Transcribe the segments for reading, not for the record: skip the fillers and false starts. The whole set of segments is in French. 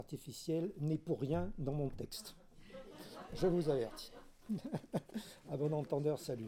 artificielle n'est pour rien dans mon texte. Je vous avertis. À bon entendeur, salut.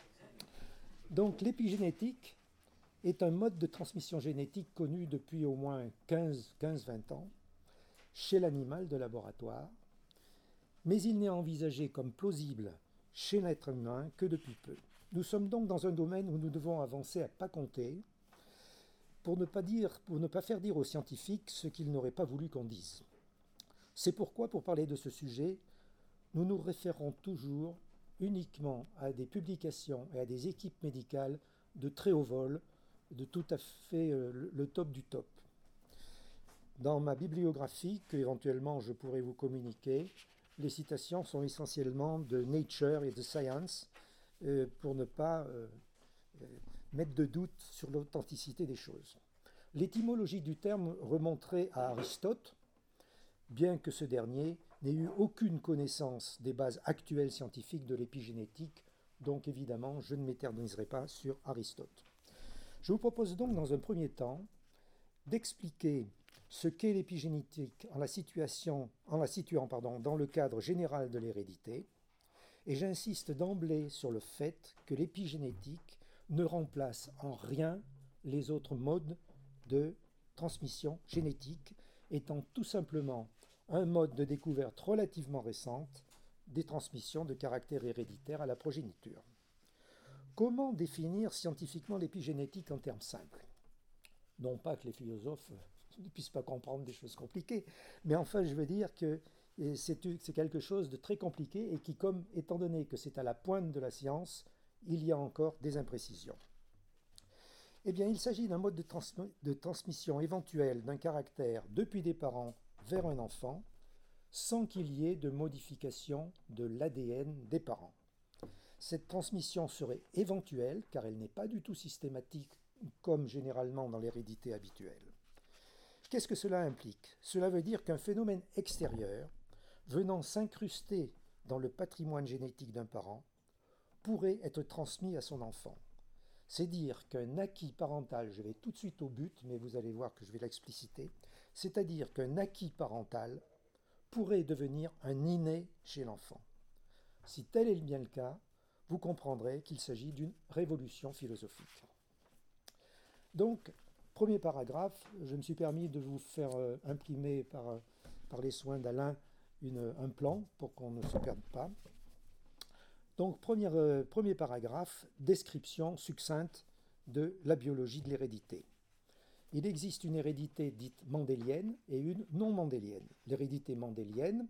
Donc l'épigénétique est un mode de transmission génétique connu depuis au moins 15-20 ans chez l'animal de laboratoire, mais il n'est envisagé comme plausible chez l'être humain que depuis peu. Nous sommes donc dans un domaine où nous devons avancer à pas compter pour ne pas faire dire aux scientifiques ce qu'ils n'auraient pas voulu qu'on dise. C'est pourquoi, pour parler de ce sujet, nous nous référons toujours uniquement à des publications et à des équipes médicales de très haut vol, de tout à fait le top du top. Dans ma bibliographie, que éventuellement je pourrais vous communiquer, les citations sont essentiellement de Nature et de Science, pour ne pas mettre de doute sur l'authenticité des choses. L'étymologie du terme remonterait à Aristote, bien que ce dernier n'ait eu aucune connaissance des bases actuelles scientifiques de l'épigénétique, donc évidemment je ne m'éterniserai pas sur Aristote. Je vous propose donc dans un premier temps d'expliquer ce qu'est l'épigénétique en la situant dans le cadre général de l'hérédité, et j'insiste d'emblée sur le fait que l'épigénétique ne remplace en rien les autres modes de transmission génétique, étant tout simplement un mode de découverte relativement récente des transmissions de caractère héréditaire à la progéniture. Comment définir scientifiquement l'épigénétique en termes simples ? Non pas que les philosophes ne puissent pas comprendre des choses compliquées, mais enfin je veux dire que c'est quelque chose de très compliqué et qui, étant donné que c'est à la pointe de la science, il y a encore des imprécisions. Eh bien, il s'agit d'un mode de transmission éventuel d'un caractère depuis des parents vers un enfant, sans qu'il y ait de modification de l'ADN des parents. Cette transmission serait éventuelle, car elle n'est pas du tout systématique, comme généralement dans l'hérédité habituelle. Qu'est-ce que cela implique ? Cela veut dire qu'un phénomène extérieur, venant s'incruster dans le patrimoine génétique d'un parent, pourrait être transmis à son enfant. C'est dire qu'un acquis parental, je vais tout de suite au but, mais vous allez voir que je vais l'expliciter, c'est-à-dire qu'un acquis parental pourrait devenir un inné chez l'enfant. Si tel est bien le cas, vous comprendrez qu'il s'agit d'une révolution philosophique. Donc, premier paragraphe, je me suis permis de vous faire imprimer par les soins d'Alain un plan pour qu'on ne se perde pas. Donc, premier paragraphe, description succincte de la biologie de l'hérédité. Il existe une hérédité dite mendélienne et une non mendélienne. L'hérédité mendélienne,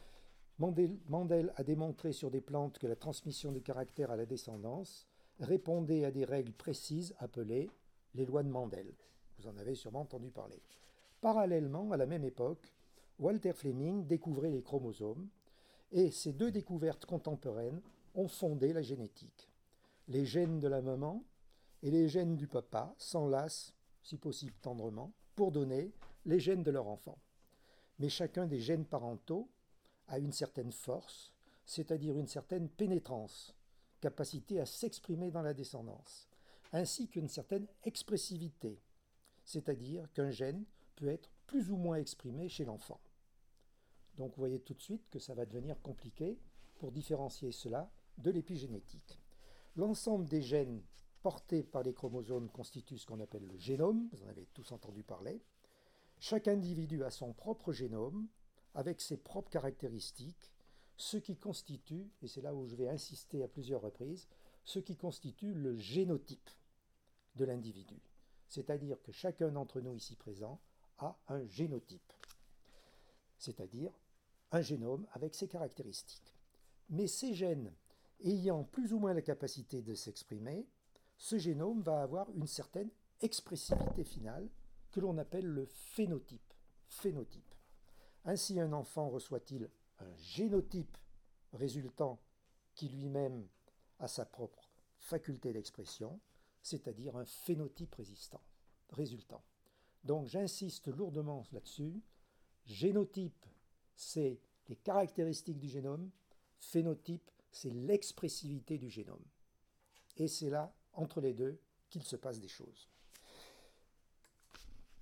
Mendel a démontré sur des plantes que la transmission de caractère à la descendance répondait à des règles précises appelées les lois de Mendel. Vous en avez sûrement entendu parler. Parallèlement, à la même époque, Walter Fleming découvrait les chromosomes, et ces deux découvertes contemporaines ont fondé la génétique. Les gènes de la maman et les gènes du papa s'enlacent, si possible tendrement, pour donner les gènes de leur enfant. Mais chacun des gènes parentaux a une certaine force, c'est-à-dire une certaine pénétrance, capacité à s'exprimer dans la descendance, ainsi qu'une certaine expressivité, c'est-à-dire qu'un gène peut être plus ou moins exprimé chez l'enfant. Donc vous voyez tout de suite que ça va devenir compliqué pour différencier cela de l'épigénétique. L'ensemble des gènes portés par les chromosomes constitue ce qu'on appelle le génome, vous en avez tous entendu parler. Chaque individu a son propre génome, avec ses propres caractéristiques, ce qui constitue, et c'est là où je vais insister à plusieurs reprises, ce qui constitue le génotype de l'individu. C'est-à-dire que chacun d'entre nous ici présents a un génotype, c'est-à-dire un génome avec ses caractéristiques. Mais ces gènes ayant plus ou moins la capacité de s'exprimer, ce génome va avoir une certaine expressivité finale que l'on appelle le phénotype. Ainsi, un enfant reçoit-il un génotype résultant qui lui-même a sa propre faculté d'expression, c'est-à-dire un phénotype résultant. Donc j'insiste lourdement là-dessus. Génotype, c'est les caractéristiques du génome. Phénotype, c'est l'expressivité du génome. Et c'est là, entre les deux, qu'il se passe des choses.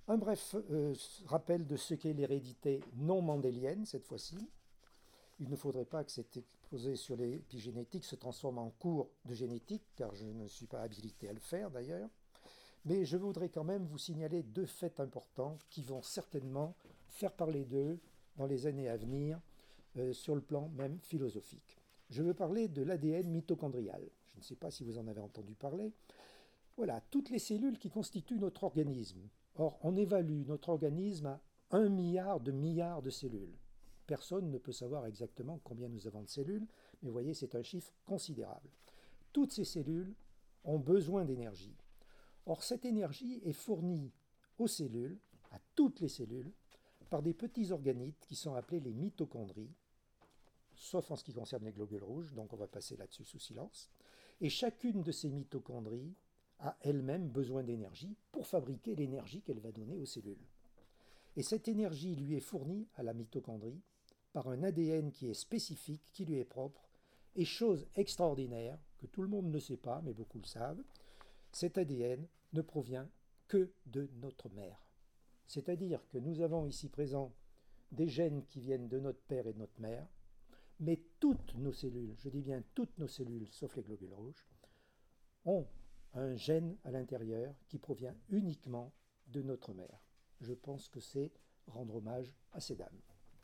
Un bref rappel de ce qu'est l'hérédité non mendélienne, cette fois-ci. Il ne faudrait pas que cet exposé sur l'épigénétique se transforme en cours de génétique, car je ne suis pas habilité à le faire d'ailleurs. Mais je voudrais quand même vous signaler deux faits importants qui vont certainement faire parler d'eux dans les années à venir, sur le plan même philosophique. Je veux parler de l'ADN mitochondrial. Je ne sais pas si vous en avez entendu parler. Voilà, toutes les cellules qui constituent notre organisme. Or, on évalue notre organisme à 1 milliard de cellules. Personne ne peut savoir exactement combien nous avons de cellules, mais vous voyez, c'est un chiffre considérable. Toutes ces cellules ont besoin d'énergie. Or, cette énergie est fournie aux cellules, à toutes les cellules, par des petits organites qui sont appelés les mitochondries, sauf en ce qui concerne les globules rouges, donc on va passer là-dessus sous silence. Et chacune de ces mitochondries a elle-même besoin d'énergie pour fabriquer l'énergie qu'elle va donner aux cellules. Et cette énergie lui est fournie à la mitochondrie par un ADN qui est spécifique, qui lui est propre, et chose extraordinaire, que tout le monde ne sait pas, mais beaucoup le savent, cet ADN ne provient que de notre mère. C'est-à-dire que nous avons ici présent des gènes qui viennent de notre père et de notre mère, mais toutes nos cellules, je dis bien toutes nos cellules, sauf les globules rouges, ont un gène à l'intérieur qui provient uniquement de notre mère. Je pense que c'est rendre hommage à ces dames.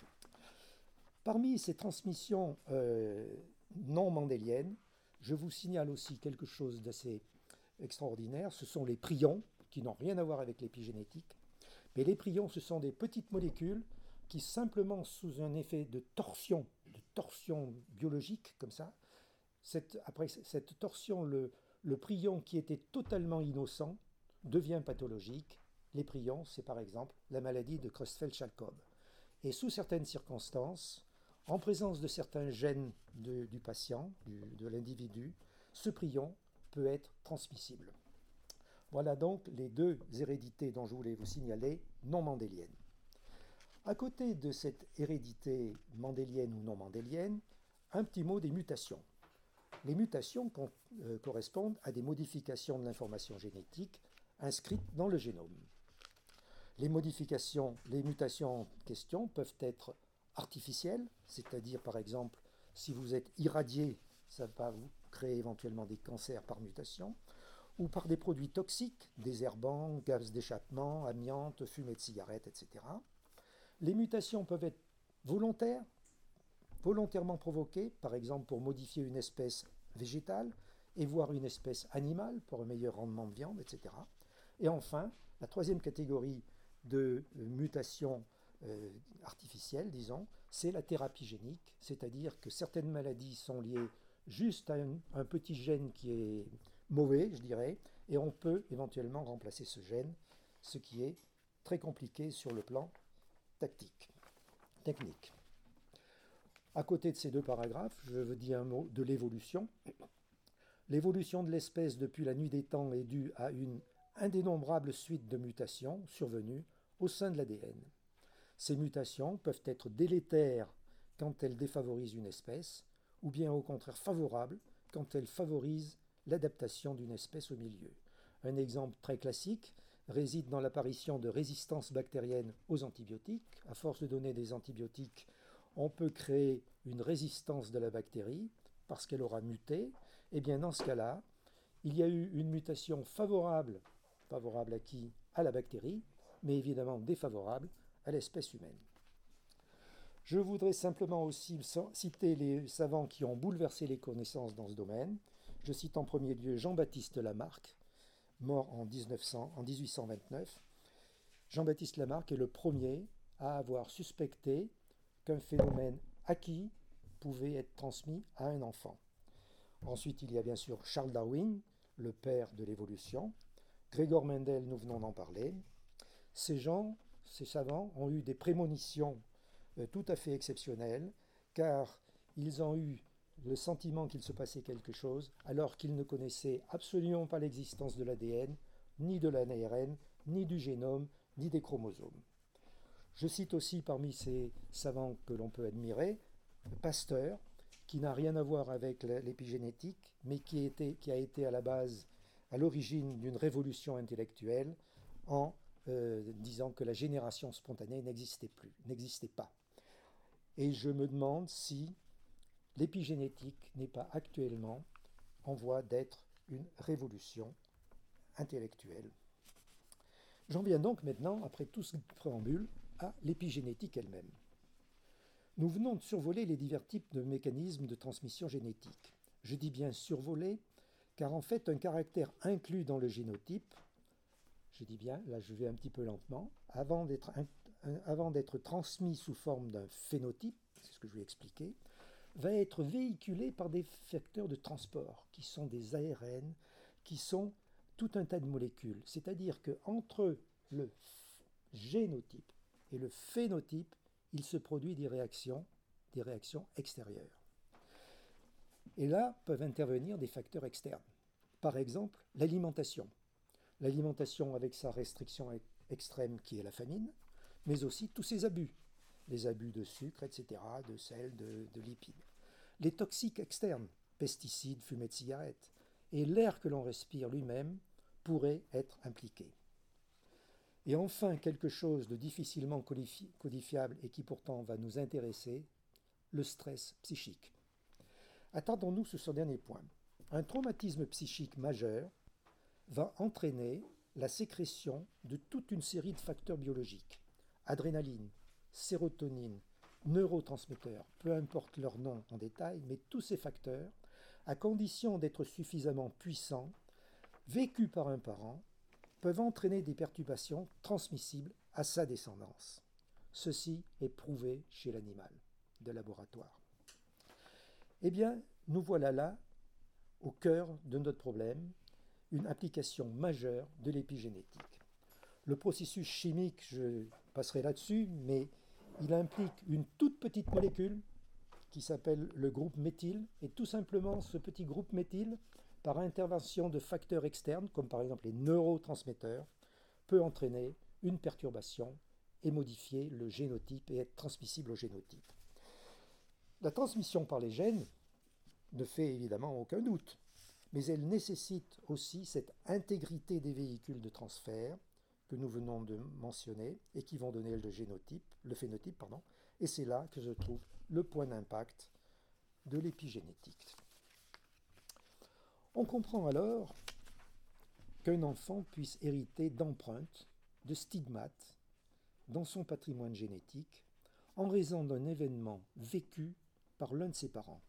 Parmi ces transmissions non mendéliennes, je vous signale aussi quelque chose d'assez extraordinaire. Ce sont les prions, qui n'ont rien à voir avec l'épigénétique. Mais les prions, ce sont des petites molécules qui, simplement sous un effet de torsion biologique, comme ça, après cette torsion, le prion qui était totalement innocent devient pathologique. Les prions, c'est par exemple la maladie de Creutzfeldt-Jakob. Et sous certaines circonstances, en présence de certains gènes du patient, de l'individu, ce prion peut être transmissible. Voilà donc les deux hérédités dont je voulais vous signaler, non mendéliennes. À côté de cette hérédité mendélienne ou non mendélienne, un petit mot des mutations. Les mutations correspondent à des modifications de l'information génétique inscrites dans le génome. Les mutations en question peuvent être artificielles, c'est-à-dire par exemple si vous êtes irradié, ça va vous créer éventuellement des cancers par mutation, ou par des produits toxiques, désherbants, gaz d'échappement, amiante, fumée de cigarette, etc. Les mutations peuvent être volontaires, volontairement provoquées, par exemple pour modifier une espèce végétale et voire une espèce animale pour un meilleur rendement de viande, etc. Et enfin, la troisième catégorie de mutations artificielles, disons, c'est la thérapie génique, c'est-à-dire que certaines maladies sont liées juste à un petit gène qui est mauvais, je dirais, et on peut éventuellement remplacer ce gène, ce qui est très compliqué sur le plan technique. À côté de ces deux paragraphes, je veux dire un mot de l'évolution. L'évolution de l'espèce depuis la nuit des temps est due à une indénombrable suite de mutations survenues au sein de l'ADN. Ces mutations peuvent être délétères quand elles défavorisent une espèce, ou bien au contraire favorables quand elles favorisent l'adaptation d'une espèce au milieu. Un exemple très classique réside dans l'apparition de résistances bactériennes aux antibiotiques. À force de donner des antibiotiques, on peut créer une résistance de la bactérie parce qu'elle aura muté. Et bien dans ce cas-là, il y a eu une mutation favorable à qui? À la bactérie, mais évidemment défavorable à l'espèce humaine. Je voudrais simplement aussi citer les savants qui ont bouleversé les connaissances dans ce domaine. Je cite en premier lieu Jean-Baptiste Lamarck, mort en 1829. Jean-Baptiste Lamarck est le premier à avoir suspecté qu'un phénomène acquis pouvait être transmis à un enfant. Ensuite, il y a bien sûr Charles Darwin, le père de l'évolution. Gregor Mendel, nous venons d'en parler. Ces savants, ont eu des prémonitions tout à fait exceptionnelles, car ils ont eu le sentiment qu'il se passait quelque chose, alors qu'ils ne connaissaient absolument pas l'existence de l'ADN, ni de l'ARN, ni du génome, ni des chromosomes. Je cite aussi parmi ces savants que l'on peut admirer, Pasteur, qui n'a rien à voir avec l'épigénétique, mais qui a été à l'origine d'une révolution intellectuelle en disant que la génération spontanée n'existait pas. Et je me demande si l'épigénétique n'est pas actuellement en voie d'être une révolution intellectuelle. J'en viens donc maintenant, après tout ce préambule, à l'épigénétique elle-même. Nous venons de survoler les divers types de mécanismes de transmission génétique. Je dis bien survoler, car en fait, un caractère inclus dans le génotype, je dis bien, là je vais un petit peu lentement, avant d'être transmis sous forme d'un phénotype, c'est ce que je vais expliquer, va être véhiculé par des facteurs de transport, qui sont des ARN, qui sont tout un tas de molécules. C'est-à-dire qu'entre le génotype et le phénotype, il se produit des réactions extérieures. Et là peuvent intervenir des facteurs externes. Par exemple, l'alimentation. L'alimentation avec sa restriction extrême qui est la famine, mais aussi tous ses abus. Les abus de sucre, etc., de sel, de lipides. Les toxiques externes, pesticides, fumée de cigarettes. Et l'air que l'on respire lui-même pourrait être impliqué. Et enfin, quelque chose de difficilement codifiable et qui pourtant va nous intéresser, le stress psychique. Attardons-nous sur ce dernier point. Un traumatisme psychique majeur va entraîner la sécrétion de toute une série de facteurs biologiques. Adrénaline, sérotonine, neurotransmetteurs, peu importe leur nom en détail, mais tous ces facteurs, à condition d'être suffisamment puissants, vécus par un parent, peuvent entraîner des perturbations transmissibles à sa descendance. Ceci est prouvé chez l'animal de laboratoire. Eh bien, nous voilà là, au cœur de notre problème, une application majeure de l'épigénétique. Le processus chimique, je passerai là-dessus, mais il implique une toute petite molécule qui s'appelle le groupe méthyle, et tout simplement ce petit groupe méthyle, par intervention de facteurs externes, comme par exemple les neurotransmetteurs, peut entraîner une perturbation et modifier le génotype et être transmissible au génotype. La transmission par les gènes ne fait évidemment aucun doute, mais elle nécessite aussi cette intégrité des véhicules de transfert que nous venons de mentionner et qui vont donner le phénotype, et c'est là que je trouve le point d'impact de l'épigénétique. On comprend alors qu'un enfant puisse hériter d'empreintes, de stigmates dans son patrimoine génétique en raison d'un événement vécu par l'un de ses parents.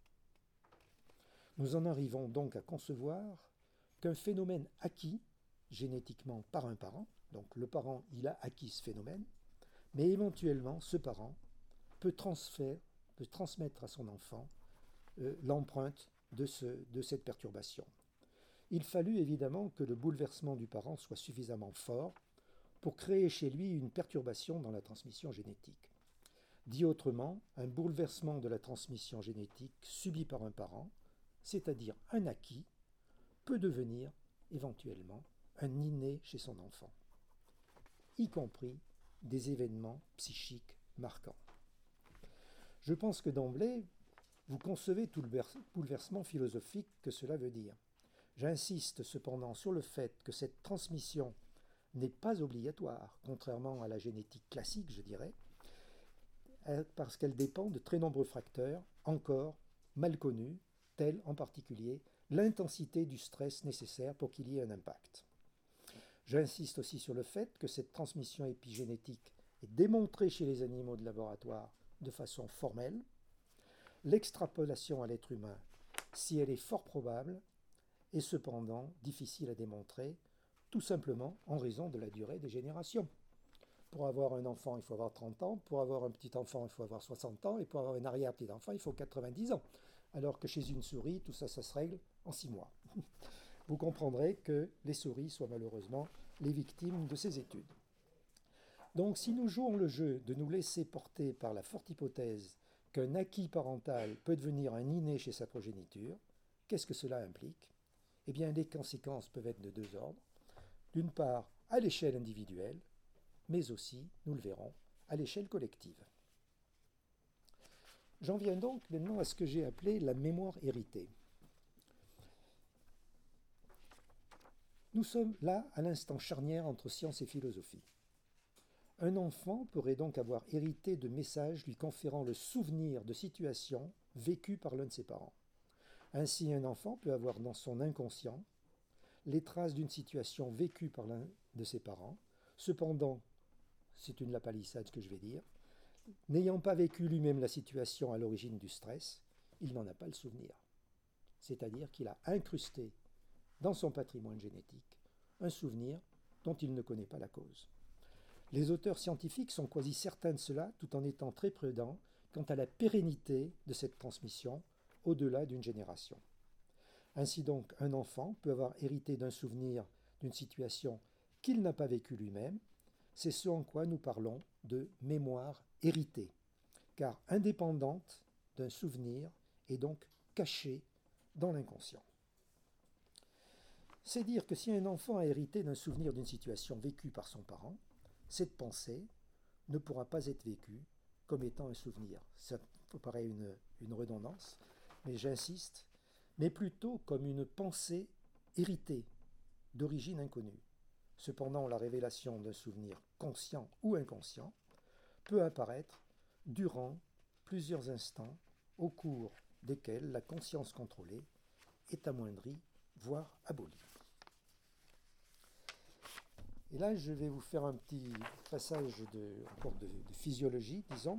Nous en arrivons donc à concevoir qu'un phénomène acquis génétiquement par un parent, donc le parent il a acquis ce phénomène, mais éventuellement ce parent peut transmettre à son enfant l'empreinte de cette perturbation. Il fallut évidemment que le bouleversement du parent soit suffisamment fort pour créer chez lui une perturbation dans la transmission génétique. Dit autrement, un bouleversement de la transmission génétique subi par un parent, c'est-à-dire un acquis, peut devenir éventuellement un inné chez son enfant, y compris des événements psychiques marquants. Je pense que d'emblée, vous concevez tout le bouleversement philosophique que cela veut dire. J'insiste cependant sur le fait que cette transmission n'est pas obligatoire, contrairement à la génétique classique, je dirais, parce qu'elle dépend de très nombreux facteurs encore mal connus, tels en particulier l'intensité du stress nécessaire pour qu'il y ait un impact. J'insiste aussi sur le fait que cette transmission épigénétique est démontrée chez les animaux de laboratoire de façon formelle. L'extrapolation à l'être humain, si elle est fort probable, est cependant difficile à démontrer, tout simplement en raison de la durée des générations. Pour avoir un enfant, il faut avoir 30 ans, pour avoir un petit-enfant, il faut avoir 60 ans, et pour avoir un arrière-petit-enfant, il faut 90 ans. Alors que chez une souris, tout ça, ça se règle en 6 mois. Vous comprendrez que les souris soient malheureusement les victimes de ces études. Donc si nous jouons le jeu de nous laisser porter par la forte hypothèse qu'un acquis parental peut devenir un inné chez sa progéniture, qu'est-ce que cela implique? Eh bien, les conséquences peuvent être de deux ordres. D'une part, à l'échelle individuelle, mais aussi, nous le verrons, à l'échelle collective. J'en viens donc maintenant à ce que j'ai appelé la mémoire héritée. Nous sommes là à l'instant charnière entre science et philosophie. Un enfant pourrait donc avoir hérité de messages lui conférant le souvenir de situations vécues par l'un de ses parents. Ainsi, un enfant peut avoir dans son inconscient les traces d'une situation vécue par l'un de ses parents. Cependant, c'est une lapalissade ce que je vais dire, n'ayant pas vécu lui-même la situation à l'origine du stress, il n'en a pas le souvenir. C'est-à-dire qu'il a incrusté dans son patrimoine génétique un souvenir dont il ne connaît pas la cause. Les auteurs scientifiques sont quasi certains de cela, tout en étant très prudents quant à la pérennité de cette transmission au-delà d'une génération. Ainsi donc, un enfant peut avoir hérité d'un souvenir d'une situation qu'il n'a pas vécue lui-même. C'est ce en quoi nous parlons de mémoire héritée, car indépendante d'un souvenir et donc cachée dans l'inconscient. C'est dire que si un enfant a hérité d'un souvenir d'une situation vécue par son parent, cette pensée ne pourra pas être vécue comme étant un souvenir. Ça peut paraître une redondance, mais j'insiste, mais plutôt comme une pensée héritée, d'origine inconnue. Cependant, la révélation d'un souvenir conscient ou inconscient peut apparaître durant plusieurs instants au cours desquels la conscience contrôlée est amoindrie, voire abolie. Et là, je vais vous faire un petit passage encore de physiologie, disons.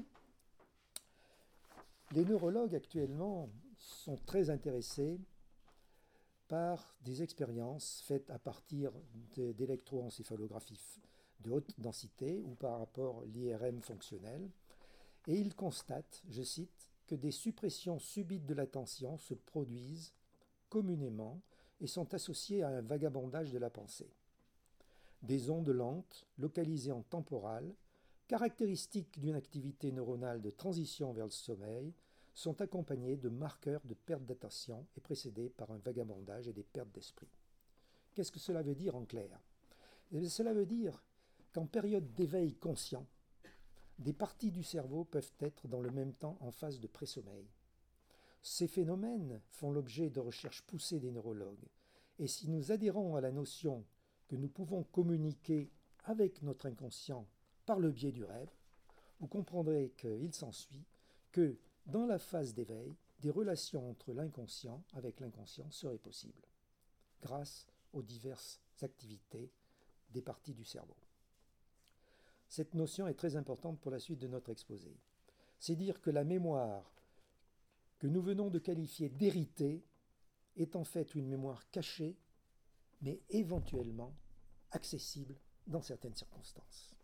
Les neurologues actuellement sont très intéressés par des expériences faites à partir d'électroencéphalographie de haute densité ou par rapport à l'IRM fonctionnel. Et ils constatent, je cite, que des suppressions subites de l'attention se produisent communément et sont associées à un vagabondage de la pensée. Des ondes lentes, localisées en temporale, caractéristiques d'une activité neuronale de transition vers le sommeil, sont accompagnées de marqueurs de perte d'attention et précédées par un vagabondage et des pertes d'esprit. Qu'est-ce que cela veut dire en clair ? Eh bien, cela veut dire qu'en période d'éveil conscient, des parties du cerveau peuvent être dans le même temps en phase de pré-sommeil. Ces phénomènes font l'objet de recherches poussées des neurologues. Et si nous adhérons à la notion que nous pouvons communiquer avec notre inconscient par le biais du rêve, vous comprendrez qu'il s'ensuit que dans la phase d'éveil, des relations entre l'inconscient avec l'inconscient seraient possibles, grâce aux diverses activités des parties du cerveau. Cette notion est très importante pour la suite de notre exposé. C'est dire que la mémoire que nous venons de qualifier d'héritée est en fait une mémoire cachée, mais éventuellement accessible dans certaines circonstances.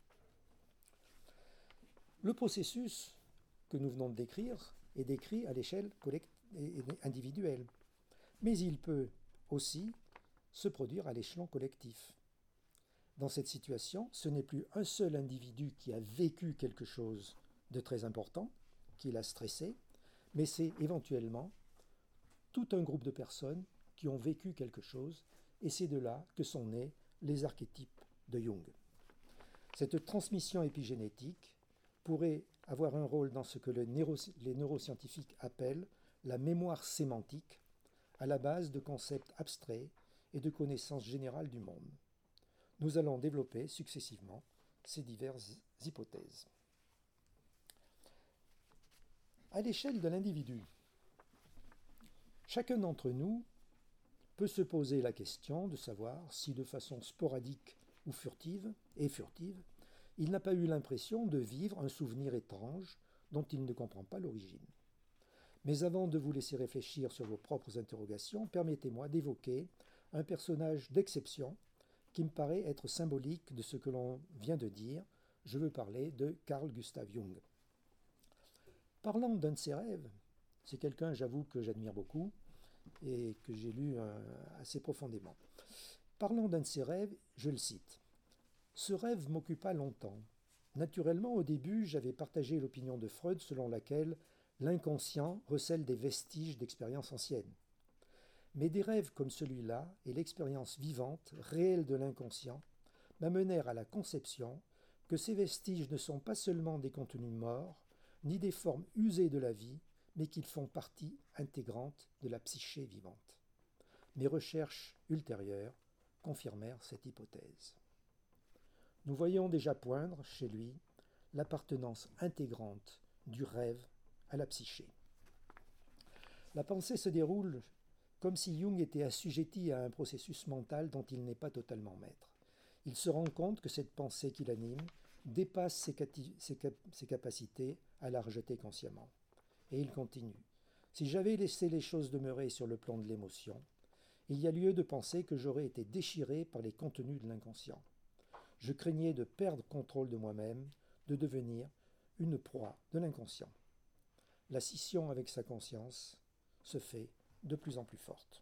Le processus que nous venons de décrire est décrit à l'échelle individuelle, mais il peut aussi se produire à l'échelon collectif. Dans cette situation, ce n'est plus un seul individu qui a vécu quelque chose de très important, qui l'a stressé, mais c'est éventuellement tout un groupe de personnes qui ont vécu quelque chose, et c'est de là que sont nés les archétypes de Jung. Cette transmission épigénétique pourrait avoir un rôle dans ce que les neuroscientifiques appellent la mémoire sémantique, à la base de concepts abstraits et de connaissances générales du monde. Nous allons développer successivement ces diverses hypothèses. À l'échelle de l'individu, chacun d'entre nous peut se poser la question de savoir si de façon sporadique ou furtive, il n'a pas eu l'impression de vivre un souvenir étrange dont il ne comprend pas l'origine. Mais avant de vous laisser réfléchir sur vos propres interrogations, permettez-moi d'évoquer un personnage d'exception qui me paraît être symbolique de ce que l'on vient de dire. Je veux parler de Carl Gustav Jung. Parlant d'un de ses rêves, c'est quelqu'un, j'avoue, que j'admire beaucoup et que j'ai lu assez profondément. Parlant d'un de ses rêves, je le cite. « Ce rêve m'occupa longtemps. Naturellement, au début, j'avais partagé l'opinion de Freud selon laquelle l'inconscient recèle des vestiges d'expériences anciennes. Mais des rêves comme celui-là et l'expérience vivante, réelle de l'inconscient, m'amenèrent à la conception que ces vestiges ne sont pas seulement des contenus morts, ni des formes usées de la vie, mais qu'ils font partie intégrante de la psyché vivante. Mes recherches ultérieures confirmèrent cette hypothèse. Nous voyons déjà poindre, chez lui, l'appartenance intégrante du rêve à la psyché. La pensée se déroule comme si Jung était assujetti à un processus mental dont il n'est pas totalement maître. Il se rend compte que cette pensée qui l'anime dépasse ses capacités à la rejeter consciemment. Et il continue. Si j'avais laissé les choses demeurer sur le plan de l'émotion, il y a lieu de penser que j'aurais été déchiré par les contenus de l'inconscient. Je craignais de perdre contrôle de moi-même, de devenir une proie de l'inconscient. La scission avec sa conscience se fait de plus en plus forte.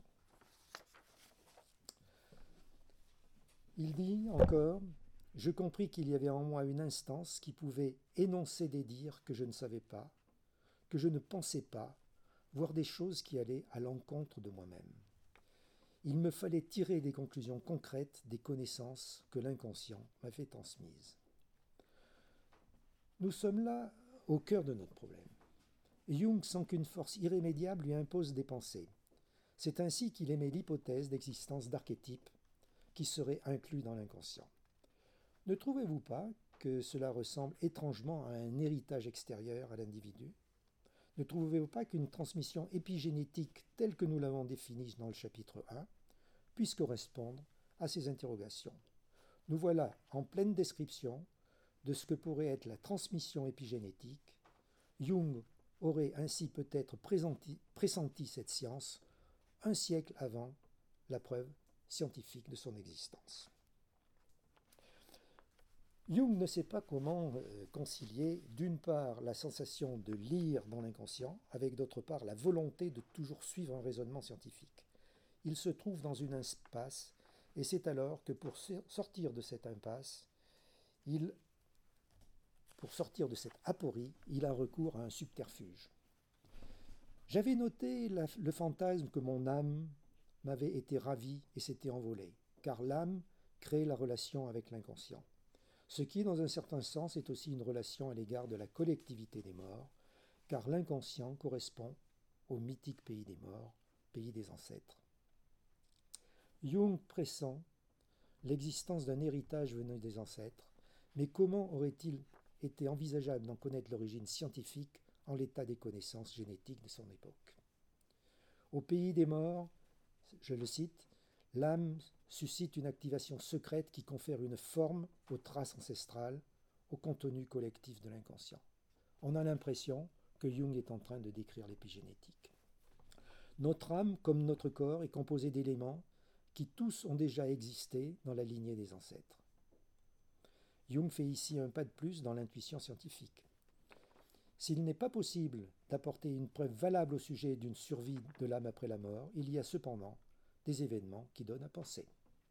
Il dit encore, je compris qu'il y avait en moi une instance qui pouvait énoncer des dires que je ne savais pas, que je ne pensais pas, voire des choses qui allaient à l'encontre de moi-même. Il me fallait tirer des conclusions concrètes des connaissances que l'inconscient m'avait transmises. Nous sommes là au cœur de notre problème. Jung sent qu'une force irrémédiable lui impose des pensées. C'est ainsi qu'il émet l'hypothèse d'existence d'archétypes qui seraient inclus dans l'inconscient. Ne trouvez-vous pas que cela ressemble étrangement à un héritage extérieur à l'individu ? Ne trouvez-vous pas qu'une transmission épigénétique telle que nous l'avons définie dans le chapitre 1 puisse correspondre à ces interrogations ? Nous voilà en pleine description de ce que pourrait être la transmission épigénétique. Jung aurait ainsi peut-être pressenti cette science un siècle avant la preuve scientifique de son existence. Jung ne sait pas comment concilier d'une part la sensation de lire dans l'inconscient avec d'autre part la volonté de toujours suivre un raisonnement scientifique. Il se trouve dans une impasse et c'est alors que pour sortir de cette impasse, pour sortir de cette aporie, il a recours à un subterfuge. J'avais noté le fantasme que mon âme m'avait été ravie et s'était envolée, car l'âme crée la relation avec l'inconscient. Ce qui, dans un certain sens, est aussi une relation à l'égard de la collectivité des morts, car l'inconscient correspond au mythique pays des morts, pays des ancêtres. Jung pressent l'existence d'un héritage venu des ancêtres, mais comment aurait-il été envisageable d'en connaître l'origine scientifique en l'état des connaissances génétiques de son époque ? Au pays des morts, je le cite, l'âme suscite une activation secrète qui confère une forme aux traces ancestrales, au contenu collectif de l'inconscient. On a l'impression que Jung est en train de décrire l'épigénétique. Notre âme, comme notre corps, est composée d'éléments qui tous ont déjà existé dans la lignée des ancêtres. Jung fait ici un pas de plus dans l'intuition scientifique. S'il n'est pas possible d'apporter une preuve valable au sujet d'une survie de l'âme après la mort, il y a cependant des événements qui donnent à penser.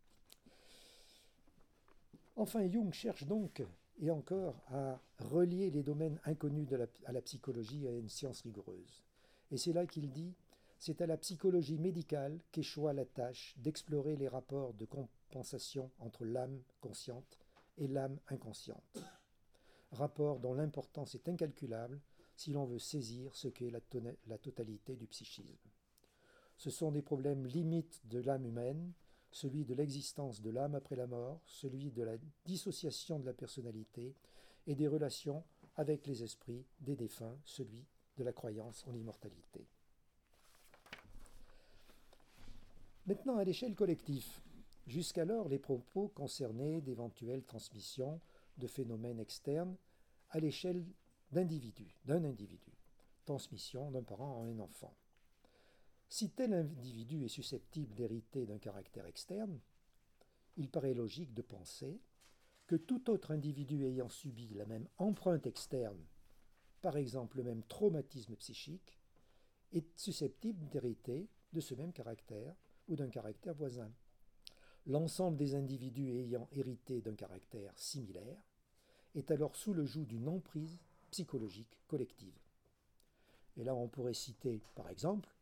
Enfin, Jung cherche donc, et encore, à relier les domaines inconnus à la psychologie à une science rigoureuse. Et c'est là qu'il dit « C'est à la psychologie médicale qu'échoit la tâche d'explorer les rapports de compensation entre l'âme consciente et l'âme inconsciente. Rapport dont l'importance est incalculable si l'on veut saisir ce qu'est la totalité du psychisme. Ce sont des problèmes limites de l'âme humaine, celui de l'existence de l'âme après la mort, celui de la dissociation de la personnalité et des relations avec les esprits des défunts, celui de la croyance en l'immortalité. Maintenant, à l'échelle collective, jusqu'alors les propos concernaient d'éventuelles transmissions de phénomènes externes à l'échelle d'un individu, transmission d'un parent à un enfant. Si tel individu est susceptible d'hériter d'un caractère externe, il paraît logique de penser que tout autre individu ayant subi la même empreinte externe, par exemple le même traumatisme psychique, est susceptible d'hériter de ce même caractère ou d'un caractère voisin. L'ensemble des individus ayant hérité d'un caractère similaire est alors sous le joug d'une emprise psychologique collective. Et là, on pourrait citer, par exemple,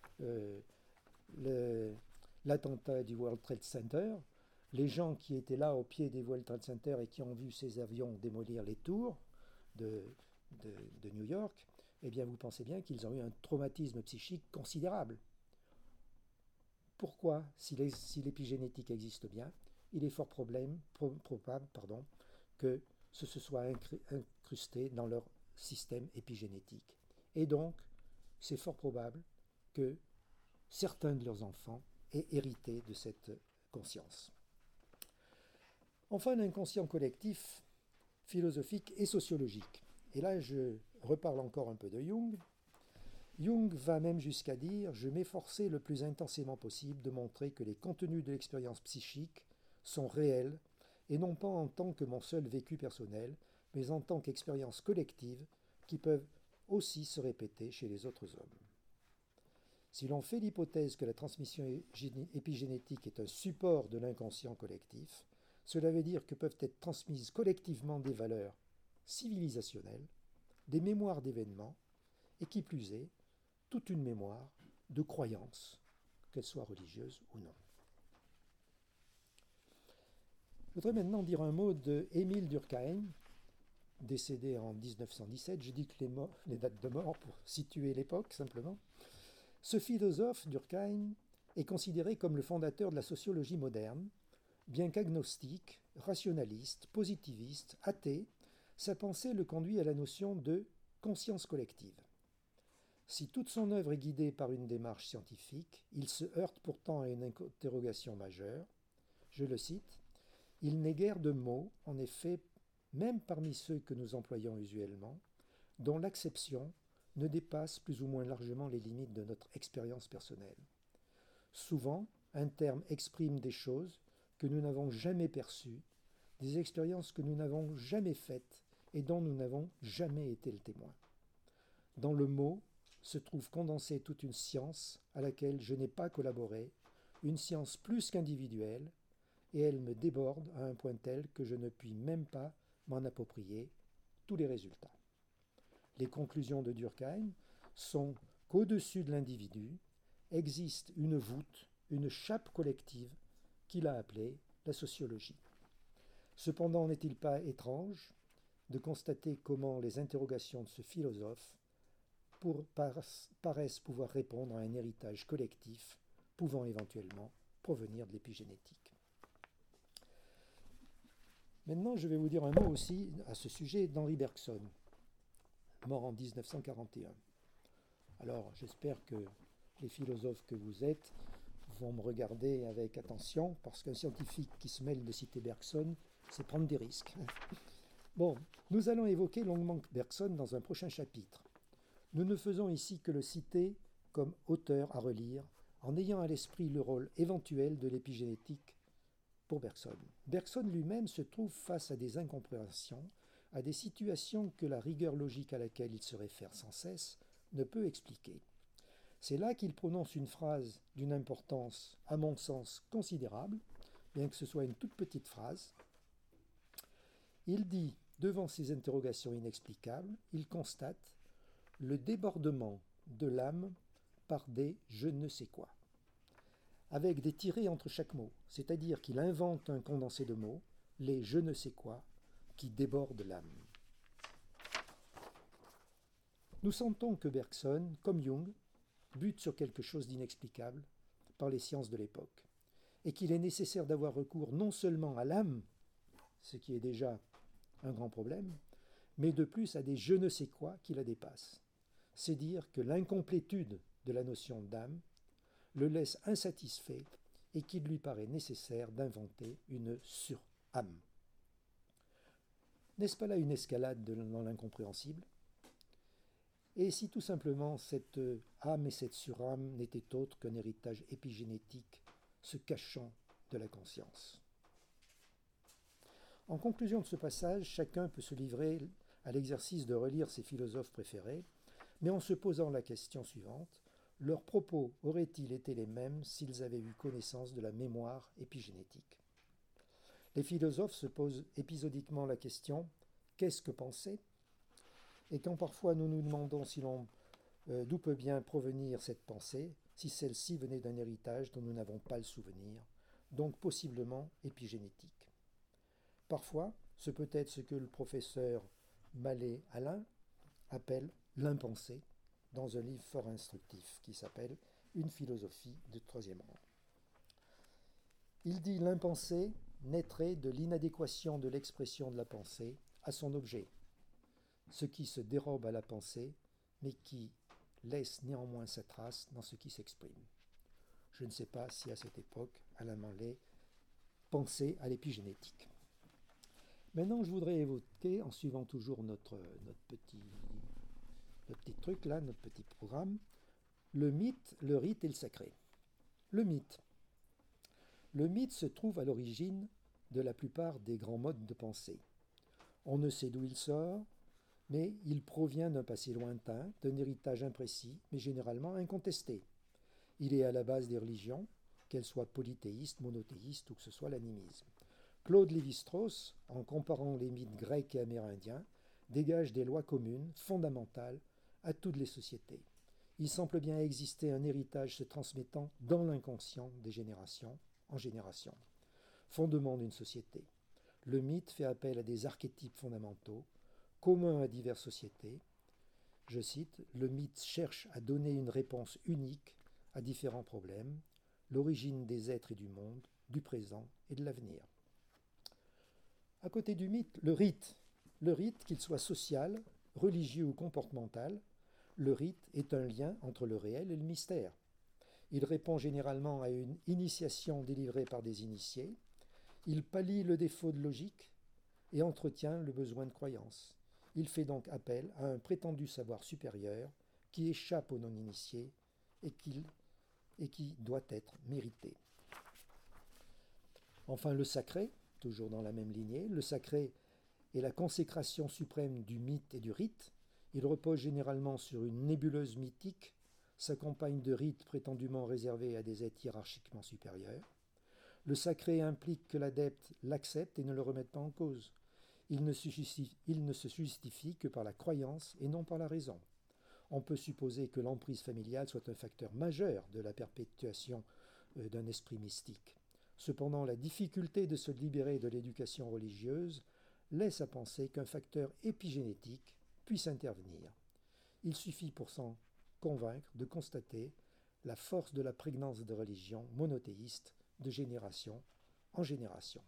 l'attentat du World Trade Center. Les gens qui étaient là au pied des World Trade Center et qui ont vu ces avions démolir les tours de New York, eh bien, vous pensez bien qu'ils ont eu un traumatisme psychique considérable. Pourquoi, si l'épigénétique existe bien, il est fort probable que ce se soit incrusté dans leur système épigénétique. Et donc, c'est fort probable que certains de leurs enfants aient hérité de cette conscience. Enfin, l'inconscient collectif, philosophique et sociologique. Et là, je reparle encore un peu de Jung. Jung va même jusqu'à dire « Je m'efforçais le plus intensément possible de montrer que les contenus de l'expérience psychique sont réels, et non pas en tant que mon seul vécu personnel, mais en tant qu'expérience collective qui peuvent aussi se répéter chez les autres hommes. » Si l'on fait l'hypothèse que la transmission épigénétique est un support de l'inconscient collectif, cela veut dire que peuvent être transmises collectivement des valeurs civilisationnelles, des mémoires d'événements, et qui plus est, toute une mémoire de croyances, qu'elles soient religieuses ou non. Je voudrais maintenant dire un mot de Émile Durkheim, décédé en 1917. Je dis que les dates de mort pour situer l'époque simplement. Ce philosophe, Durkheim, est considéré comme le fondateur de la sociologie moderne. Bien qu'agnostique, rationaliste, positiviste, athée, sa pensée le conduit à la notion de conscience collective. Si toute son œuvre est guidée par une démarche scientifique, il se heurte pourtant à une interrogation majeure. Je le cite, « Il n'est guère de mots, en effet, même parmi ceux que nous employons usuellement, dont l'acception ne dépasse plus ou moins largement les limites de notre expérience personnelle. Souvent, un terme exprime des choses que nous n'avons jamais perçues, des expériences que nous n'avons jamais faites et dont nous n'avons jamais été le témoin. Dans le mot se trouve condensée toute une science à laquelle je n'ai pas collaboré, une science plus qu'individuelle, et elle me déborde à un point tel que je ne puis même pas m'en approprier tous les résultats. » Les conclusions de Durkheim sont qu'au-dessus de l'individu existe une voûte, une chape collective qu'il a appelée la sociologie. Cependant, n'est-il pas étrange de constater comment les interrogations de ce philosophe paraissent pouvoir répondre à un héritage collectif pouvant éventuellement provenir de l'épigénétique. Maintenant, je vais vous dire un mot aussi à ce sujet d'Henri Bergson, mort en 1941. Alors, j'espère que les philosophes que vous êtes vont me regarder avec attention, parce qu'un scientifique qui se mêle de citer Bergson, c'est prendre des risques. Bon, nous allons évoquer longuement Bergson dans un prochain chapitre. Nous ne faisons ici que le citer comme auteur à relire, en ayant à l'esprit le rôle éventuel de l'épigénétique pour Bergson. Bergson lui-même se trouve face à des incompréhensions, à des situations que la rigueur logique à laquelle il se réfère sans cesse ne peut expliquer. C'est là qu'il prononce une phrase d'une importance, à mon sens, considérable, bien que ce soit une toute petite phrase. Il dit, devant ces interrogations inexplicables, il constate le débordement de l'âme par des je ne sais quoi, avec des tirets entre chaque mot, c'est-à-dire qu'il invente un condensé de mots, les je ne sais quoi, qui débordent l'âme. Nous sentons que Bergson, comme Jung, bute sur quelque chose d'inexplicable par les sciences de l'époque, et qu'il est nécessaire d'avoir recours non seulement à l'âme, ce qui est déjà un grand problème, mais de plus à des je ne sais quoi qui la dépassent. C'est dire que l'incomplétude de la notion d'âme le laisse insatisfait et qu'il lui paraît nécessaire d'inventer une sur-âme. N'est-ce pas là une escalade dans l'incompréhensible ? Et si tout simplement cette âme et cette surâme n'étaient autres qu'un héritage épigénétique se cachant de la conscience ? En conclusion de ce passage, chacun peut se livrer à l'exercice de relire ses philosophes préférés, mais en se posant la question suivante, leurs propos auraient-ils été les mêmes s'ils avaient eu connaissance de la mémoire épigénétique ? Les philosophes se posent épisodiquement la question « qu'est-ce que penser ?» Et quand parfois nous nous demandons d'où peut bien provenir cette pensée, si celle-ci venait d'un héritage dont nous n'avons pas le souvenir, donc possiblement épigénétique. Parfois, ce peut être ce que le professeur Mallet-Alain appelle l'impensé, dans un livre fort instructif qui s'appelle « Une philosophie de troisième rang ». Il dit l'impensé naîtrait de l'inadéquation de l'expression de la pensée à son objet, ce qui se dérobe à la pensée, mais qui laisse néanmoins sa trace dans ce qui s'exprime. Je ne sais pas si à cette époque, Alain Manlet pensait à l'épigénétique. Maintenant, je voudrais évoquer, en suivant toujours notre petit truc là, notre petit programme, le mythe, le rite et le sacré. Le mythe. Le mythe se trouve à l'origine de la plupart des grands modes de pensée. On ne sait d'où il sort, mais il provient d'un passé lointain, d'un héritage imprécis, mais généralement incontesté. Il est à la base des religions, qu'elles soient polythéistes, monothéistes ou que ce soit l'animisme. Claude Lévi-Strauss, en comparant les mythes grecs et amérindiens, dégage des lois communes, fondamentales, à toutes les sociétés. Il semble bien exister un héritage se transmettant dans l'inconscient des générations en génération. Fondement d'une société. Le mythe fait appel à des archétypes fondamentaux, communs à diverses sociétés. Je cite, « Le mythe cherche à donner une réponse unique à différents problèmes, l'origine des êtres et du monde, du présent et de l'avenir. » À côté du mythe, le rite, qu'il soit social, religieux ou comportemental, le rite est un lien entre le réel et le mystère. Il répond généralement à une initiation délivrée par des initiés. Il pallie le défaut de logique et entretient le besoin de croyance. Il fait donc appel à un prétendu savoir supérieur qui échappe aux non-initiés et qui doit être mérité. Enfin, le sacré, toujours dans la même lignée, le sacré est la consécration suprême du mythe et du rite. Il repose généralement sur une nébuleuse mythique, s'accompagne de rites prétendument réservés à des êtres hiérarchiquement supérieurs. Le sacré implique que l'adepte l'accepte et ne le remette pas en cause. Il ne se justifie que par la croyance et non par la raison. On peut supposer que l'emprise familiale soit un facteur majeur de la perpétuation d'un esprit mystique. Cependant, la difficulté de se libérer de l'éducation religieuse laisse à penser qu'un facteur épigénétique puisse intervenir. Il suffit pour s'en convaincre de constater la force de la prégnance de religions monothéistes de génération en génération.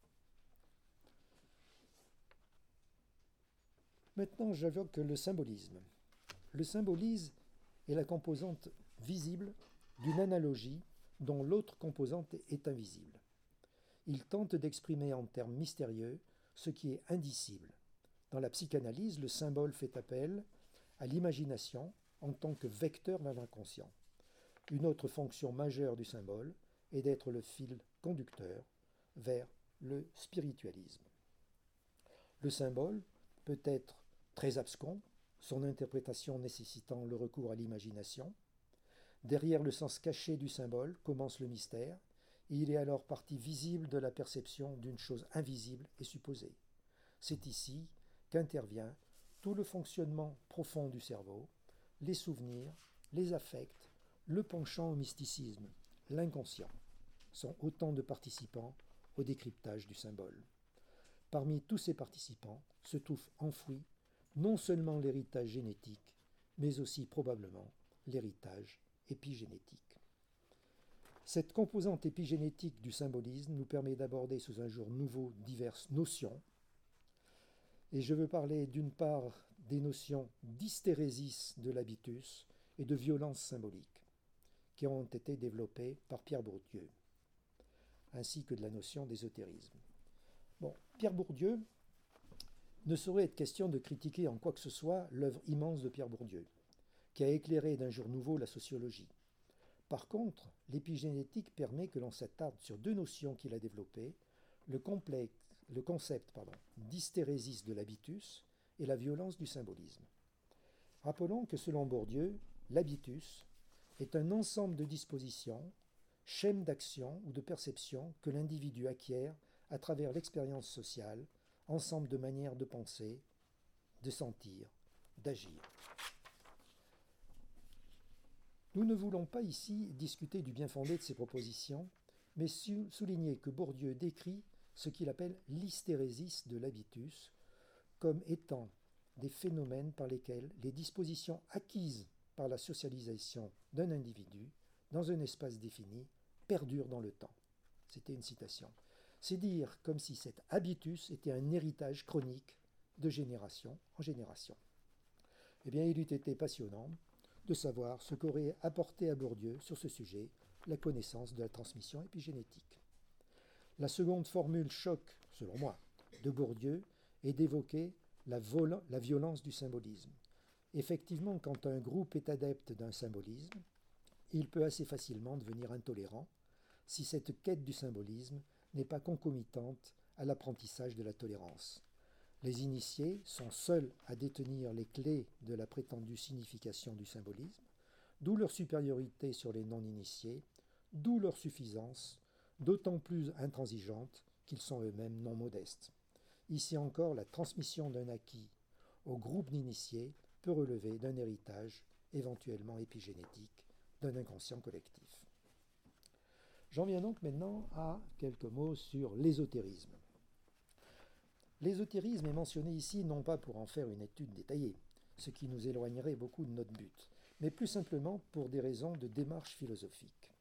Maintenant, j'évoque le symbolisme. Le symbolisme est la composante visible d'une analogie dont l'autre composante est invisible. Il tente d'exprimer en termes mystérieux ce qui est indicible. Dans la psychanalyse, le symbole fait appel à l'imagination en tant que vecteur vers l'inconscient. Une autre fonction majeure du symbole est d'être le fil conducteur vers le spiritualisme. Le symbole peut être très abscon, son interprétation nécessitant le recours à l'imagination. Derrière le sens caché du symbole commence le mystère, et il est alors partie visible de la perception d'une chose invisible et supposée. C'est ici qu'intervient tout le fonctionnement profond du cerveau, les souvenirs, les affects, le penchant au mysticisme, l'inconscient, sont autant de participants au décryptage du symbole. Parmi tous ces participants se trouve enfoui non seulement l'héritage génétique, mais aussi probablement l'héritage épigénétique. Cette composante épigénétique du symbolisme nous permet d'aborder sous un jour nouveau diverses notions. Et je veux parler d'une part des notions d'hystérésis de l'habitus et de violence symbolique, qui ont été développées par Pierre Bourdieu, ainsi que de la notion d'ésotérisme. Bon, Pierre Bourdieu, ne saurait être question de critiquer en quoi que ce soit l'œuvre immense de Pierre Bourdieu, qui a éclairé d'un jour nouveau la sociologie. Par contre, l'épigénétique permet que l'on s'attarde sur deux notions qu'il a développées, le concept d'hystérésis de l'habitus et la violence du symbolisme. Rappelons que selon Bourdieu, l'habitus est un ensemble de dispositions, schèmes d'action ou de perception que l'individu acquiert à travers l'expérience sociale, ensemble de manières de penser, de sentir, d'agir. Nous ne voulons pas ici discuter du bien fondé de ces propositions, mais souligner que Bourdieu décrit ce qu'il appelle l'hystérésis de l'habitus comme étant des phénomènes par lesquels les dispositions acquises par la socialisation d'un individu dans un espace défini perdurent dans le temps. C'était une citation. C'est dire comme si cet habitus était un héritage chronique de génération en génération. Eh bien, il eût été passionnant de savoir ce qu'aurait apporté à Bourdieu sur ce sujet la connaissance de la transmission épigénétique. La seconde formule choc, selon moi, de Bourdieu est d'évoquer la violence du symbolisme. Effectivement, quand un groupe est adepte d'un symbolisme, il peut assez facilement devenir intolérant si cette quête du symbolisme n'est pas concomitante à l'apprentissage de la tolérance. Les initiés sont seuls à détenir les clés de la prétendue signification du symbolisme, d'où leur supériorité sur les non-initiés, d'où leur suffisance, d'autant plus intransigeante qu'ils sont eux-mêmes non modestes. Ici encore, la transmission d'un acquis au groupe d'initiés peut relever d'un héritage éventuellement épigénétique, d'un inconscient collectif. J'en viens donc maintenant à quelques mots sur l'ésotérisme. L'ésotérisme est mentionné ici non pas pour en faire une étude détaillée, ce qui nous éloignerait beaucoup de notre but, mais plus simplement pour des raisons de démarche philosophique.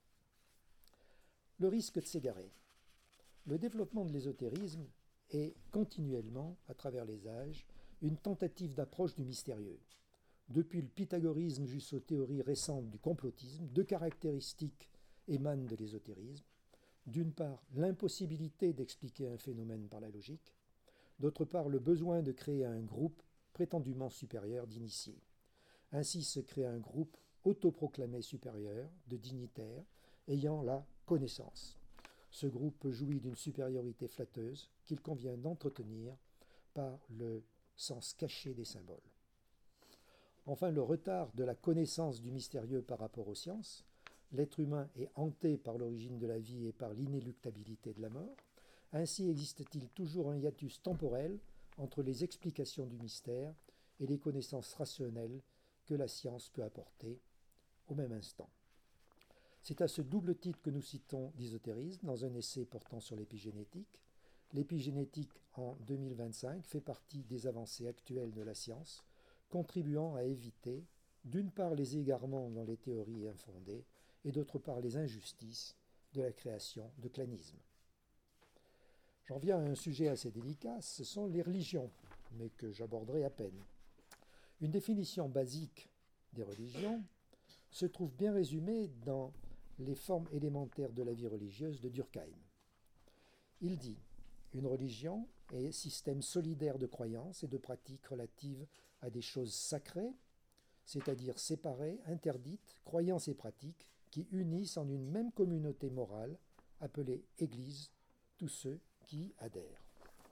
Le risque de s'égarer. Le développement de l'ésotérisme est continuellement, à travers les âges, une tentative d'approche du mystérieux. Depuis le pythagorisme jusqu'aux théories récentes du complotisme, deux caractéristiques émanent de l'ésotérisme. D'une part, l'impossibilité d'expliquer un phénomène par la logique. D'autre part, le besoin de créer un groupe prétendument supérieur d'initiés. Ainsi se crée un groupe autoproclamé supérieur de dignitaires ayant la connaissance. Ce groupe jouit d'une supériorité flatteuse qu'il convient d'entretenir par le sens caché des symboles. Enfin, le retard de la connaissance du mystérieux par rapport aux sciences. L'être humain est hanté par l'origine de la vie et par l'inéluctabilité de la mort. Ainsi existe-t-il toujours un hiatus temporel entre les explications du mystère et les connaissances rationnelles que la science peut apporter au même instant. C'est à ce double titre que nous citons d'ésotérisme dans un essai portant sur l'épigénétique. L'épigénétique en 2025 fait partie des avancées actuelles de la science, contribuant à éviter, d'une part, les égarements dans les théories infondées et d'autre part, les injustices de la création de clanismes. J'en viens à un sujet assez délicat, ce sont les religions, mais que j'aborderai à peine. Une définition basique des religions se trouve bien résumée dans les formes élémentaires de la vie religieuse de Durkheim. Il dit « Une religion est système solidaire de croyances et de pratiques relatives à des choses sacrées, c'est-à-dire séparées, interdites, croyances et pratiques, qui unissent en une même communauté morale, appelée Église, tous ceux qui y adhèrent. »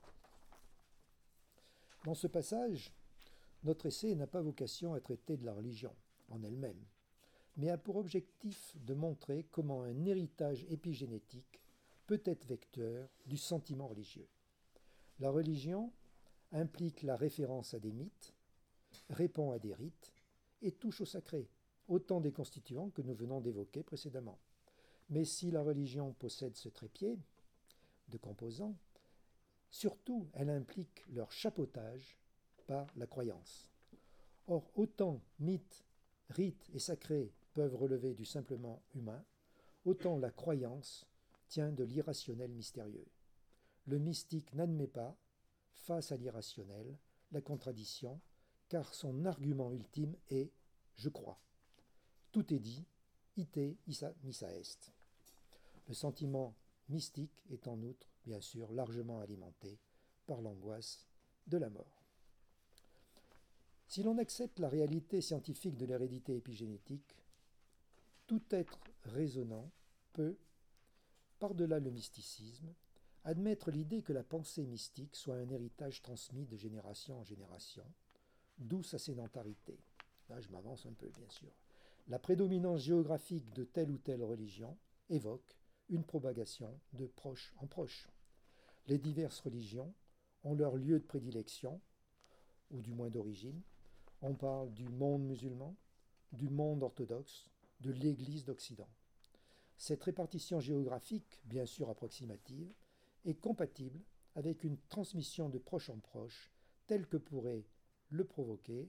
Dans ce passage, notre essai n'a pas vocation à traiter de la religion en elle-même, mais a pour objectif de montrer comment un héritage épigénétique peut être vecteur du sentiment religieux. La religion implique la référence à des mythes, répond à des rites et touche au sacré, autant des constituants que nous venons d'évoquer précédemment. Mais si la religion possède ce trépied de composants, surtout elle implique leur chapeautage par la croyance. Or, autant mythes, rites et sacrés peuvent relever du simplement humain, autant la croyance tient de l'irrationnel mystérieux. Le mystique n'admet pas, face à l'irrationnel, la contradiction, car son argument ultime est « je crois ». Tout est dit, ite issa missa est. Le sentiment mystique est en outre, bien sûr, largement alimenté par l'angoisse de la mort. Si l'on accepte la réalité scientifique de l'hérédité épigénétique, tout être raisonnant peut, par-delà le mysticisme, admettre l'idée que la pensée mystique soit un héritage transmis de génération en génération, d'où sa sédentarité. Là, je m'avance un peu, bien sûr. La prédominance géographique de telle ou telle religion évoque une propagation de proche en proche. Les diverses religions ont leur lieu de prédilection, ou du moins d'origine. On parle du monde musulman, du monde orthodoxe, de l'Église d'Occident. Cette répartition géographique, bien sûr approximative, est compatible avec une transmission de proche en proche, telle que pourrait le provoquer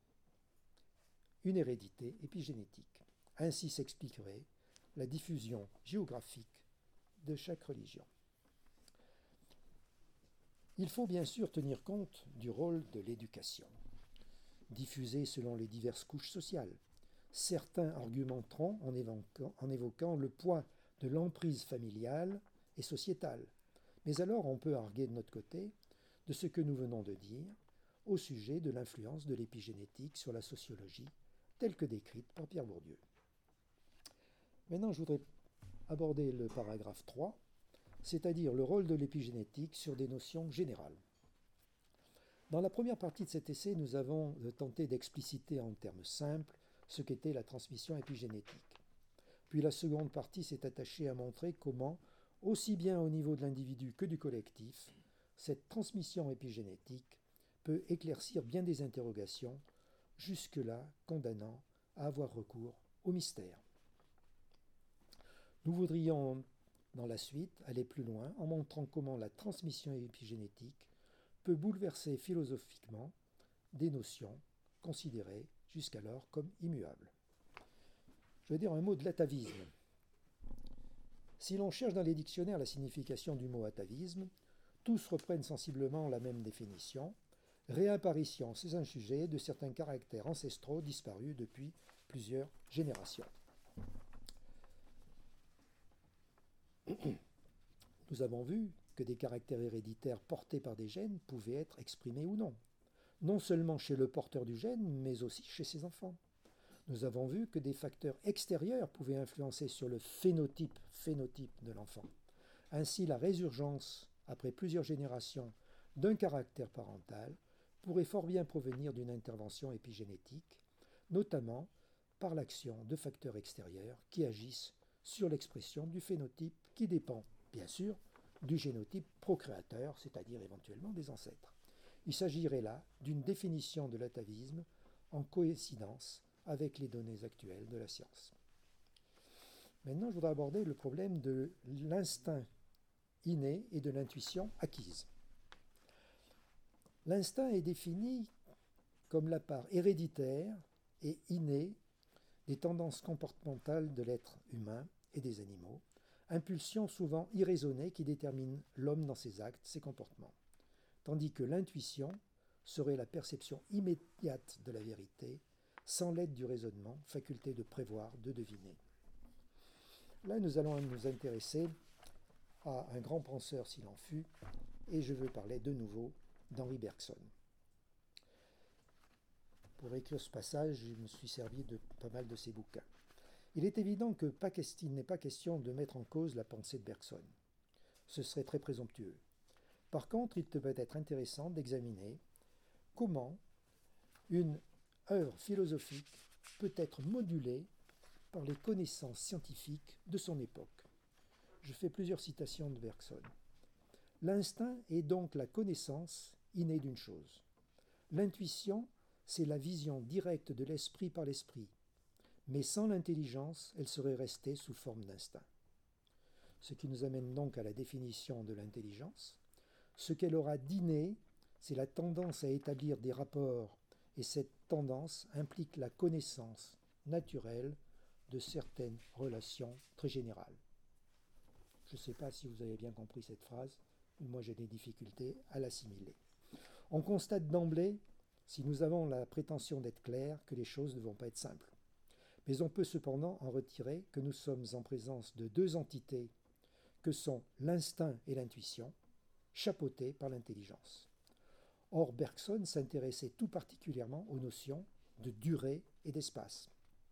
une hérédité épigénétique. Ainsi s'expliquerait la diffusion géographique de chaque religion. Il faut bien sûr tenir compte du rôle de l'éducation, diffusée selon les diverses couches sociales. Certains argumenteront en évoquant le poids de l'emprise familiale et sociétale. Mais alors on peut arguer de notre côté de ce que nous venons de dire au sujet de l'influence de l'épigénétique sur la sociologie, telle que décrite par Pierre Bourdieu. Maintenant, je voudrais aborder le paragraphe 3, c'est-à-dire le rôle de l'épigénétique sur des notions générales. Dans la première partie de cet essai, nous avons tenté d'expliciter en termes simples ce qu'était la transmission épigénétique. Puis la seconde partie s'est attachée à montrer comment, aussi bien au niveau de l'individu que du collectif, cette transmission épigénétique peut éclaircir bien des interrogations, jusque-là condamnant à avoir recours au mystère. Nous voudrions, dans la suite, aller plus loin en montrant comment la transmission épigénétique peut bouleverser philosophiquement des notions considérées jusqu'alors comme immuables. Je vais dire un mot de l'atavisme. Si l'on cherche dans les dictionnaires la signification du mot atavisme, tous reprennent sensiblement la même définition. Réapparition, c'est un sujet de certains caractères ancestraux disparus depuis plusieurs générations. Nous avons vu que des caractères héréditaires portés par des gènes pouvaient être exprimés ou non, non seulement chez le porteur du gène, mais aussi chez ses enfants. Nous avons vu que des facteurs extérieurs pouvaient influencer sur le phénotype de l'enfant. Ainsi, la résurgence, après plusieurs générations, d'un caractère parental pourrait fort bien provenir d'une intervention épigénétique, notamment par l'action de facteurs extérieurs qui agissent sur l'expression du phénotype qui dépend, bien sûr, du génotype procréateur, c'est-à-dire éventuellement des ancêtres. Il s'agirait là d'une définition de l'atavisme en coïncidence avec les données actuelles de la science. Maintenant, je voudrais aborder le problème de l'instinct inné et de l'intuition acquise. L'instinct est défini comme la part héréditaire et innée des tendances comportementales de l'être humain et des animaux, impulsion souvent irraisonnée qui détermine l'homme dans ses actes, ses comportements, tandis que l'intuition serait la perception immédiate de la vérité, sans l'aide du raisonnement, faculté de prévoir, de deviner. Là, nous allons nous intéresser à un grand penseur s'il en fut, et je veux parler de nouveau d'Henri Bergson. Pour écrire ce passage, je me suis servi de pas mal de ses bouquins. Il est évident qu'il n'est pas question de mettre en cause la pensée de Bergson. Ce serait très présomptueux. Par contre, il peut être intéressant d'examiner comment une œuvre philosophique peut être modulée par les connaissances scientifiques de son époque. Je fais plusieurs citations de Bergson. L'instinct est donc la connaissance innée d'une chose. L'intuition, c'est la vision directe de l'esprit par l'esprit, mais sans l'intelligence, elle serait restée sous forme d'instinct. Ce qui nous amène donc à la définition de l'intelligence. Ce qu'elle aura d'inné, c'est la tendance à établir des rapports, et cette tendance implique la connaissance naturelle de certaines relations très générales. Je ne sais pas si vous avez bien compris cette phrase, mais moi j'ai des difficultés à l'assimiler. On constate d'emblée, si nous avons la prétention d'être clairs, que les choses ne vont pas être simples. Mais on peut cependant en retirer que nous sommes en présence de deux entités que sont l'instinct et l'intuition, chapeautées par l'intelligence. Or, Bergson s'intéressait tout particulièrement aux notions de durée et d'espace.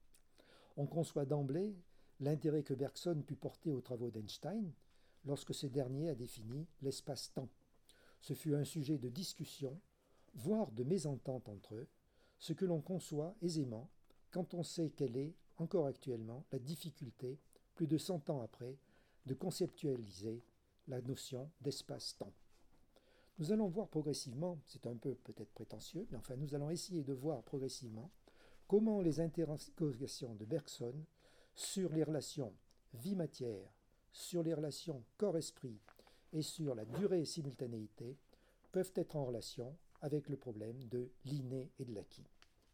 On conçoit d'emblée l'intérêt que Bergson put porter aux travaux d'Einstein lorsque ce dernier a défini l'espace-temps. Ce fut un sujet de discussion, voire de mésentente entre eux, ce que l'on conçoit aisément quand on sait quelle est, encore actuellement, la difficulté, plus de 100 ans après, de conceptualiser la notion d'espace-temps. Nous allons voir progressivement, c'est un peu peut-être prétentieux, mais enfin nous allons essayer de voir progressivement comment les interrogations de Bergson sur les relations vie-matière, sur les relations corps-esprit et sur la durée et simultanéité peuvent être en relation avec le problème de l'inné et de l'acquis.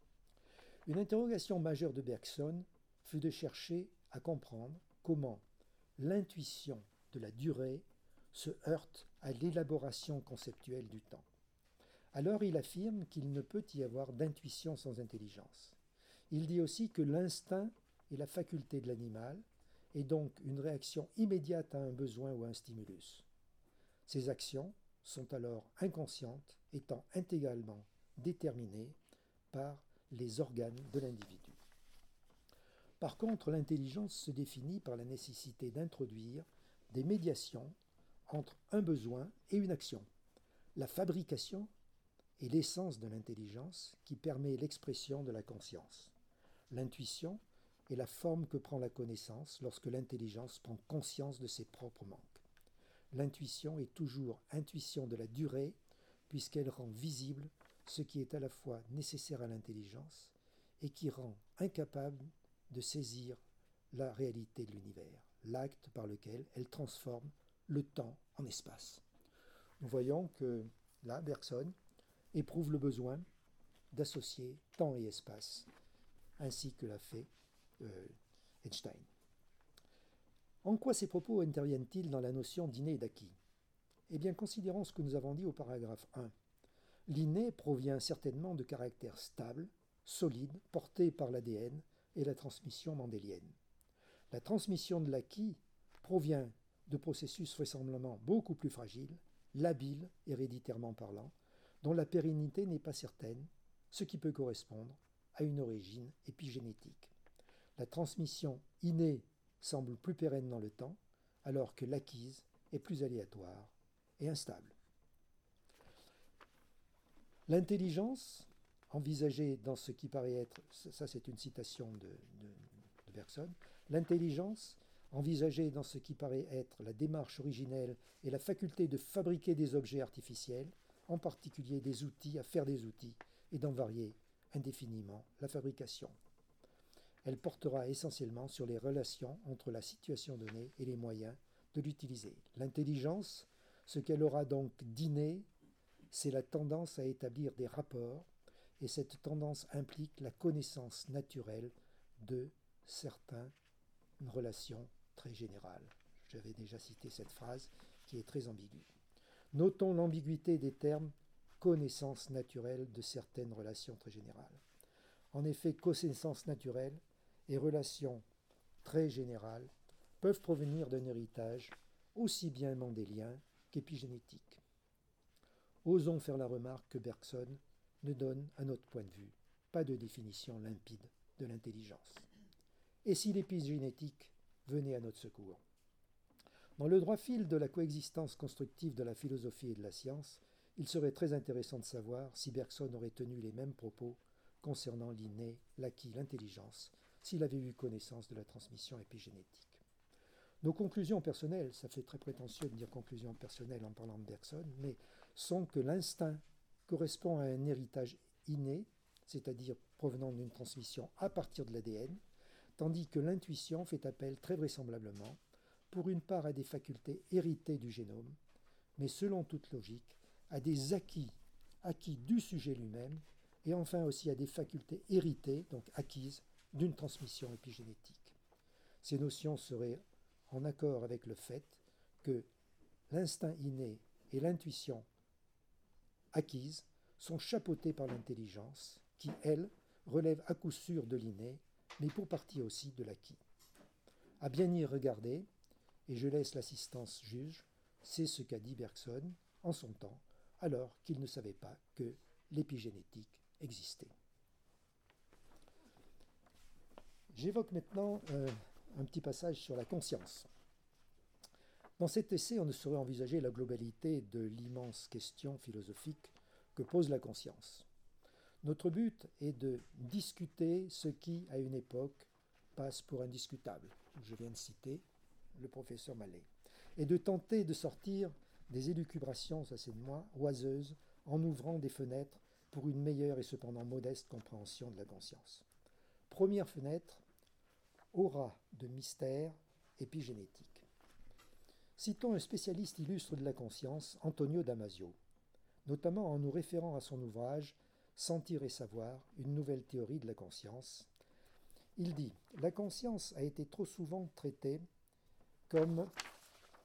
Une interrogation majeure de Bergson fut de chercher à comprendre comment l'intuition de la durée se heurte à l'élaboration conceptuelle du temps. Alors il affirme qu'il ne peut y avoir d'intuition sans intelligence. Il dit aussi que l'instinct est la faculté de l'animal et donc une réaction immédiate à un besoin ou à un stimulus. Ces actions sont alors inconscientes, étant intégralement déterminées par les organes de l'individu. Par contre, l'intelligence se définit par la nécessité d'introduire des médiations entre un besoin et une action. La fabrication est l'essence de l'intelligence qui permet l'expression de la conscience. L'intuition est la forme que prend la connaissance lorsque l'intelligence prend conscience de ses propres manques. L'intuition est toujours intuition de la durée puisqu'elle rend visible ce qui est à la fois nécessaire à l'intelligence et qui rend incapable de saisir la réalité de l'univers, l'acte par lequel elle transforme le temps en espace. Nous voyons que là, Bergson éprouve le besoin d'associer temps et espace, ainsi que l'a fait Einstein. En quoi ces propos interviennent-ils dans la notion d'inné et d'acquis? Eh bien, considérons ce que nous avons dit au paragraphe 1. L'inné provient certainement de caractères stables, solides, portés par l'ADN et la transmission mendélienne. La transmission de l'acquis provient de processus vraisemblablement beaucoup plus fragiles, labiles héréditairement parlant, dont la pérennité n'est pas certaine, ce qui peut correspondre à une origine épigénétique. La transmission innée semble plus pérenne dans le temps, alors que l'acquise est plus aléatoire et instable. L'intelligence, envisagée dans ce qui paraît être, ça c'est une citation de Bergson, l'intelligence, envisagée dans ce qui paraît être la démarche originelle et la faculté de fabriquer des objets artificiels, en particulier des outils, à faire des outils, et d'en varier indéfiniment la fabrication. Elle portera essentiellement sur les relations entre la situation donnée et les moyens de l'utiliser. L'intelligence, ce qu'elle aura donc d'inné, c'est la tendance à établir des rapports, et cette tendance implique la connaissance naturelle de certaines relations très générales. J'avais déjà cité cette phrase qui est très ambiguë. Notons l'ambiguïté des termes connaissance naturelle de certaines relations très générales. En effet, connaissance naturelle et relations très générales peuvent provenir d'un héritage aussi bien mendélien qu'épigénétique. Osons faire la remarque que Bergson ne donne, à notre point de vue, pas de définition limpide de l'intelligence. Et si l'épigénétique venait à notre secours? Dans le droit fil de la coexistence constructive de la philosophie et de la science, il serait très intéressant de savoir si Bergson aurait tenu les mêmes propos concernant l'inné, l'acquis, l'intelligence, s'il avait eu connaissance de la transmission épigénétique. Nos conclusions personnelles, ça fait très prétentieux de dire conclusions personnelles en parlant de Bergson, mais sont que l'instinct correspond à un héritage inné, c'est-à-dire provenant d'une transmission à partir de l'ADN, tandis que l'intuition fait appel très vraisemblablement, pour une part à des facultés héritées du génome, mais selon toute logique, à des acquis du sujet lui-même, et enfin aussi à des facultés héritées, donc acquises, d'une transmission épigénétique. Ces notions seraient en accord avec le fait que l'instinct inné et l'intuition acquise sont chapeautés par l'intelligence, qui, elle, relève à coup sûr de l'inné, mais pour partie aussi de l'acquis. À bien y regarder, et je laisse l'assistance juge, c'est ce qu'a dit Bergson en son temps, alors qu'il ne savait pas que l'épigénétique existait. J'évoque maintenant un petit passage sur la conscience. Dans cet essai, on ne saurait envisager la globalité de l'immense question philosophique que pose la conscience. Notre but est de discuter ce qui, à une époque, passe pour indiscutable. Je viens de citer le professeur Mallet. Et de tenter de sortir des élucubrations, ça c'est de moi, oiseuses, en ouvrant des fenêtres pour une meilleure et cependant modeste compréhension de la conscience. Première fenêtre, aura de mystère épigénétique. Citons un spécialiste illustre de la conscience, Antonio Damasio, notamment en nous référant à son ouvrage « Sentir et savoir, une nouvelle théorie de la conscience ». Il dit « La conscience a été trop souvent traitée comme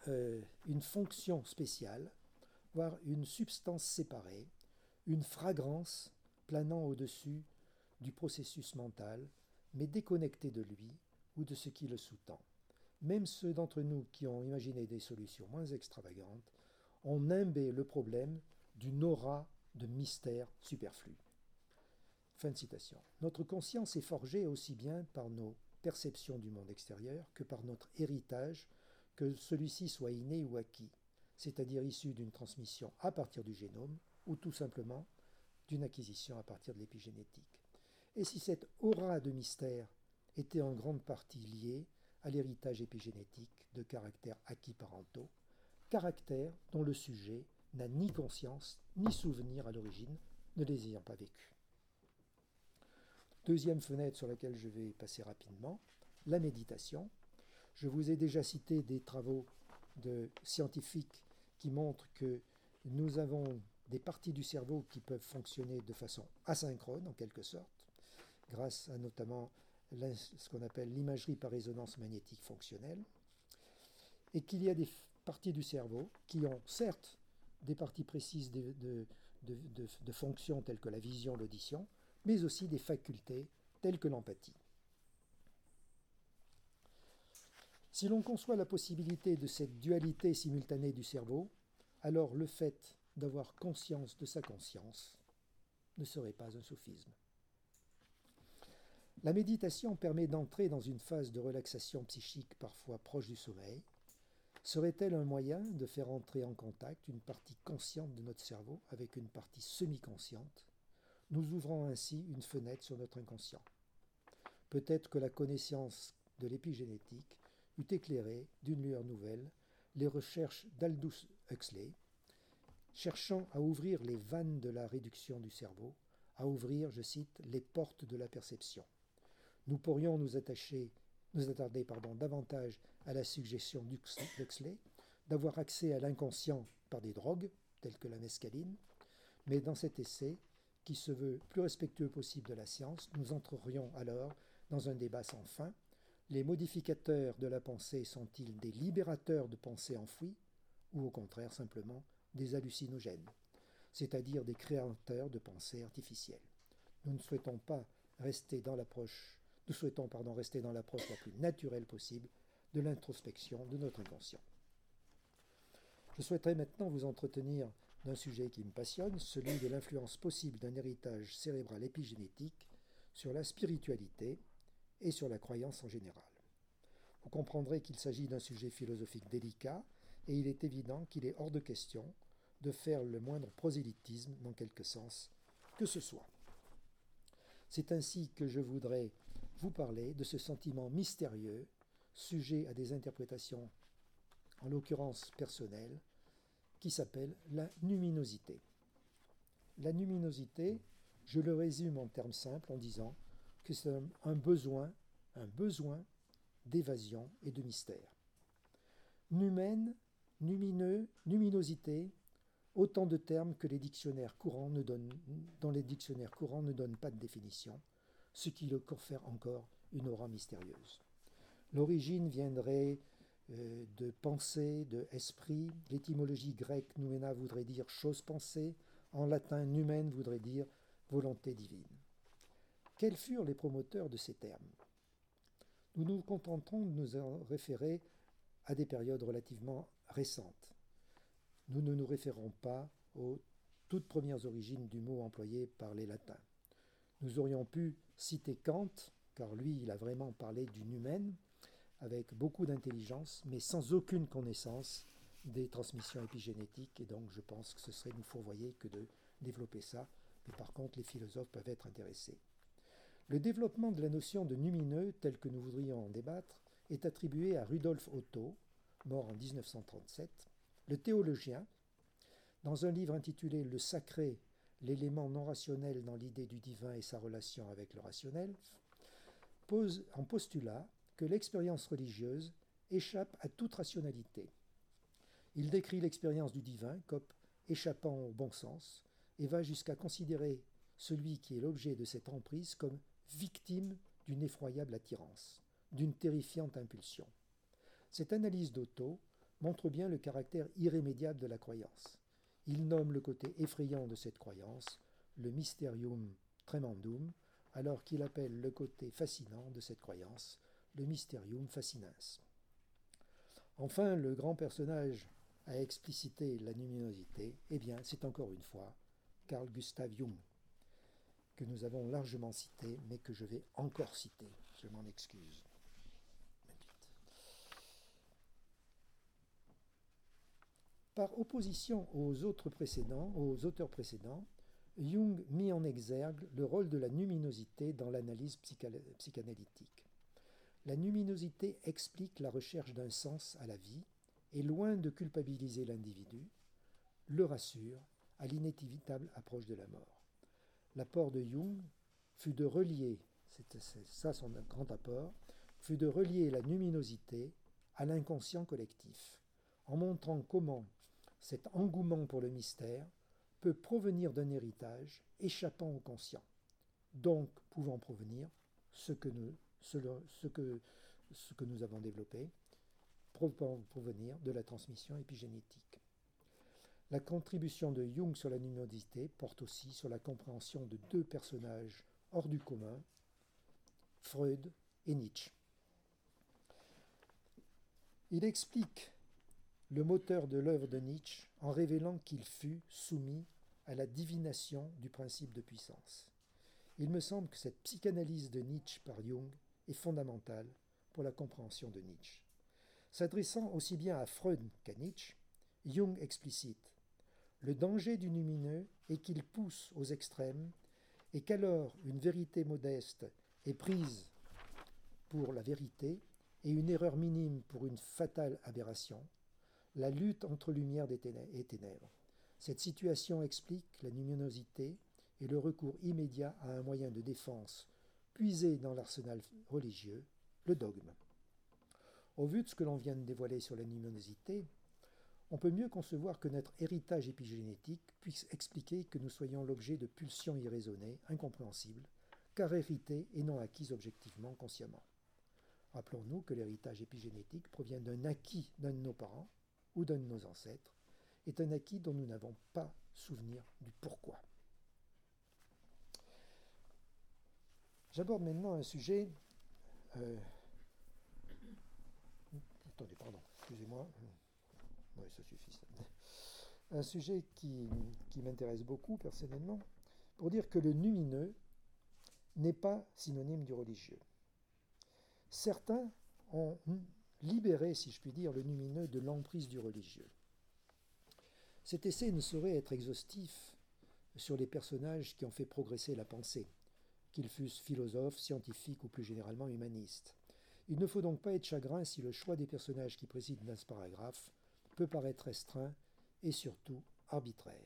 une fonction spéciale, voire une substance séparée, une fragrance planant au-dessus du processus mental, mais déconnectée de lui ou de ce qui le sous-tend. Même ceux d'entre nous qui ont imaginé des solutions moins extravagantes ont nimbé le problème d'une aura de mystère superflu. Fin de citation. Notre conscience est forgée aussi bien par nos perceptions du monde extérieur que par notre héritage, que celui-ci soit inné ou acquis, c'est-à-dire issu d'une transmission à partir du génome ou tout simplement d'une acquisition à partir de l'épigénétique. Et si cette aura de mystère était en grande partie liée à l'héritage épigénétique de caractères acquis parentaux, caractères dont le sujet n'a ni conscience ni souvenir à l'origine, ne les ayant pas vécus. Deuxième fenêtre sur laquelle je vais passer rapidement, la méditation. Je vous ai déjà cité des travaux de scientifiques qui montrent que nous avons des parties du cerveau qui peuvent fonctionner de façon asynchrone, en quelque sorte, grâce à notamment ce qu'on appelle l'imagerie par résonance magnétique fonctionnelle, et qu'il y a des parties du cerveau qui ont certes des parties précises de fonctions telles que la vision, l'audition, mais aussi des facultés telles que l'empathie. Si l'on conçoit la possibilité de cette dualité simultanée du cerveau, alors le fait d'avoir conscience de sa conscience ne serait pas un sophisme. La méditation permet d'entrer dans une phase de relaxation psychique parfois proche du sommeil. Serait-elle un moyen de faire entrer en contact une partie consciente de notre cerveau avec une partie semi-consciente, nous ouvrant ainsi une fenêtre sur notre inconscient? Peut-être que la connaissance de l'épigénétique eût éclairé d'une lueur nouvelle les recherches d'Aldous Huxley, cherchant à ouvrir les vannes de la réduction du cerveau, à ouvrir, je cite, les portes de la perception. Nous pourrions nous attarder davantage à la suggestion d'Huxley d'avoir accès à l'inconscient par des drogues, telles que la mescaline, mais dans cet essai, qui se veut plus respectueux possible de la science, nous entrerions alors dans un débat sans fin. Les modificateurs de la pensée sont-ils des libérateurs de pensées enfouies, ou au contraire simplement des hallucinogènes, c'est-à-dire des créateurs de pensées artificielles? Nous souhaitons rester dans l'approche la plus naturelle possible de l'introspection de notre inconscient. Je souhaiterais maintenant vous entretenir d'un sujet qui me passionne, celui de l'influence possible d'un héritage cérébral épigénétique sur la spiritualité et sur la croyance en général. Vous comprendrez qu'il s'agit d'un sujet philosophique délicat et il est évident qu'il est hors de question de faire le moindre prosélytisme dans quelque sens que ce soit. C'est ainsi que je voudrais vous parler de ce sentiment mystérieux, sujet à des interprétations, en l'occurrence personnelles, qui s'appelle la numinosité. La numinosité, je le résume en termes simples en disant que c'est un besoin d'évasion et de mystère. Numène, numineux, numinosité, autant de termes que dont les dictionnaires courants ne donnent pas de définition, ce qui le confère encore une aura mystérieuse. L'origine viendrait de pensée, de esprit. L'étymologie grecque noumena voudrait dire chose pensée. En latin, numen voudrait dire volonté divine. Quels furent les promoteurs de ces termes? Nous nous contenterons de nous en référer à des périodes relativement récentes. Nous ne nous référons pas aux toutes premières origines du mot employé par les latins. Nous aurions pu citer Kant, car lui, il a vraiment parlé du numen, avec beaucoup d'intelligence, mais sans aucune connaissance des transmissions épigénétiques, et donc je pense que ce serait nous fourvoyer que de développer ça, mais par contre les philosophes peuvent être intéressés. Le développement de la notion de numineux, tel que nous voudrions en débattre, est attribué à Rudolf Otto, mort en 1937, le théologien, dans un livre intitulé « Le sacré, l'élément non rationnel dans l'idée du divin et sa relation avec le rationnel », pose en postulat que l'expérience religieuse échappe à toute rationalité. Il décrit l'expérience du divin comme échappant au bon sens et va jusqu'à considérer celui qui est l'objet de cette emprise comme victime d'une effroyable attirance, d'une terrifiante impulsion. Cette analyse d'Otto montre bien le caractère irrémédiable de la croyance. Il nomme le côté effrayant de cette croyance, le mysterium tremendum, alors qu'il appelle le côté fascinant de cette croyance, le mysterium fascinans. Enfin, le grand personnage à expliciter la luminosité, eh bien, c'est encore une fois Carl Gustav Jung, que nous avons largement cité, mais que je vais encore citer. Je m'en excuse. Par opposition aux auteurs précédents, Jung mit en exergue le rôle de la luminosité dans l'analyse psychanalytique. La luminosité explique la recherche d'un sens à la vie et, loin de culpabiliser l'individu, le rassure à l'inévitable approche de la mort. L'apport de Jung fut de relier, c'est ça son grand apport, fut de relier la luminosité à l'inconscient collectif, en montrant comment cet engouement pour le mystère peut provenir d'un héritage échappant au conscient, donc pouvant provenir ce que nous avons développé, provenir de la transmission épigénétique. La contribution de Jung sur la luminosité porte aussi sur la compréhension de deux personnages hors du commun, Freud et Nietzsche. Il explique le moteur de l'œuvre de Nietzsche en révélant qu'il fut soumis à la divination du principe de puissance. Il me semble que cette psychanalyse de Nietzsche par Jung est fondamentale pour la compréhension de Nietzsche. S'adressant aussi bien à Freud qu'à Nietzsche, Jung explicite « Le danger du lumineux est qu'il pousse aux extrêmes et qu'alors une vérité modeste est prise pour la vérité et une erreur minime pour une fatale aberration, la lutte entre lumière et ténèbres. Cette situation explique la luminosité et le recours immédiat à un moyen de défense puisé dans l'arsenal religieux, le dogme. Au vu de ce que l'on vient de dévoiler sur la luminosité, on peut mieux concevoir que notre héritage épigénétique puisse expliquer que nous soyons l'objet de pulsions irraisonnées, incompréhensibles, car héritées et non acquises objectivement, consciemment. Rappelons-nous que l'héritage épigénétique provient d'un acquis d'un de nos parents ou d'un de nos ancêtres, est un acquis dont nous n'avons pas souvenir du pourquoi. J'aborde maintenant un sujet... Attendez, pardon, excusez-moi. Oui, ça suffit. Ça. Un sujet qui m'intéresse beaucoup personnellement, pour dire que le lumineux n'est pas synonyme du religieux. Certains ont libéré, si je puis dire, le lumineux de l'emprise du religieux. Cet essai ne saurait être exhaustif sur les personnages qui ont fait progresser la pensée, qu'ils fussent philosophes, scientifiques ou plus généralement humanistes. Il ne faut donc pas être chagrin si le choix des personnages qui président dans ce paragraphe peut paraître restreint et surtout arbitraire.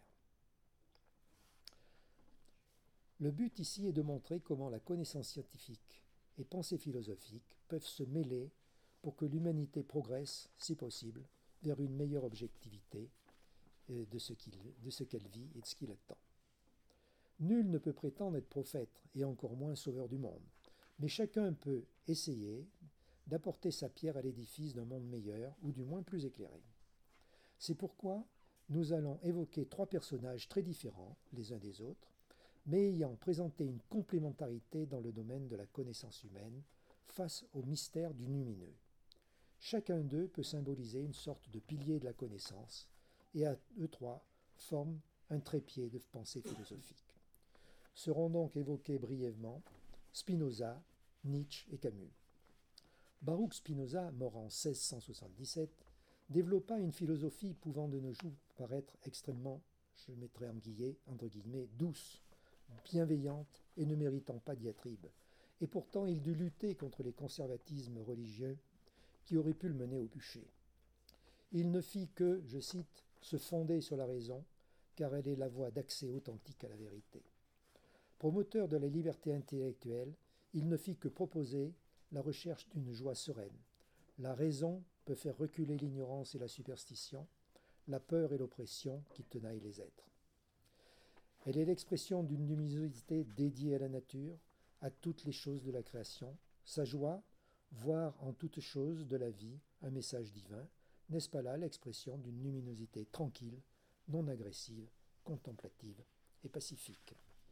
Le but ici est de montrer comment la connaissance scientifique et pensée philosophique peuvent se mêler pour que l'humanité progresse, si possible, vers une meilleure objectivité de ce qu'elle vit et de ce qu'il attend. Nul ne peut prétendre être prophète et encore moins sauveur du monde, mais chacun peut essayer d'apporter sa pierre à l'édifice d'un monde meilleur ou du moins plus éclairé. C'est pourquoi nous allons évoquer trois personnages très différents les uns des autres, mais ayant présenté une complémentarité dans le domaine de la connaissance humaine face au mystère du lumineux. Chacun d'eux peut symboliser une sorte de pilier de la connaissance, et à eux trois forment un trépied de pensée philosophique. Seront donc évoqués brièvement Spinoza, Nietzsche et Camus. Baruch Spinoza, mort en 1677, développa une philosophie pouvant de nos jours paraître extrêmement, je mettrai entre guillemets, douce, bienveillante et ne méritant pas diatribe. Et pourtant, il dut lutter contre les conservatismes religieux qui auraient pu le mener au bûcher. Il ne fit que, je cite, se fonder sur la raison, car elle est la voie d'accès authentique à la vérité. Promoteur de la liberté intellectuelle, il ne fit que proposer la recherche d'une joie sereine. La raison peut faire reculer l'ignorance et la superstition, la peur et l'oppression qui tenaillent les êtres. Elle est l'expression d'une luminosité dédiée à la nature, à toutes les choses de la création. Sa joie, voir en toutes choses de la vie un message divin, N'est-ce pas là l'expression d'une luminosité tranquille, non agressive, contemplative et pacifique?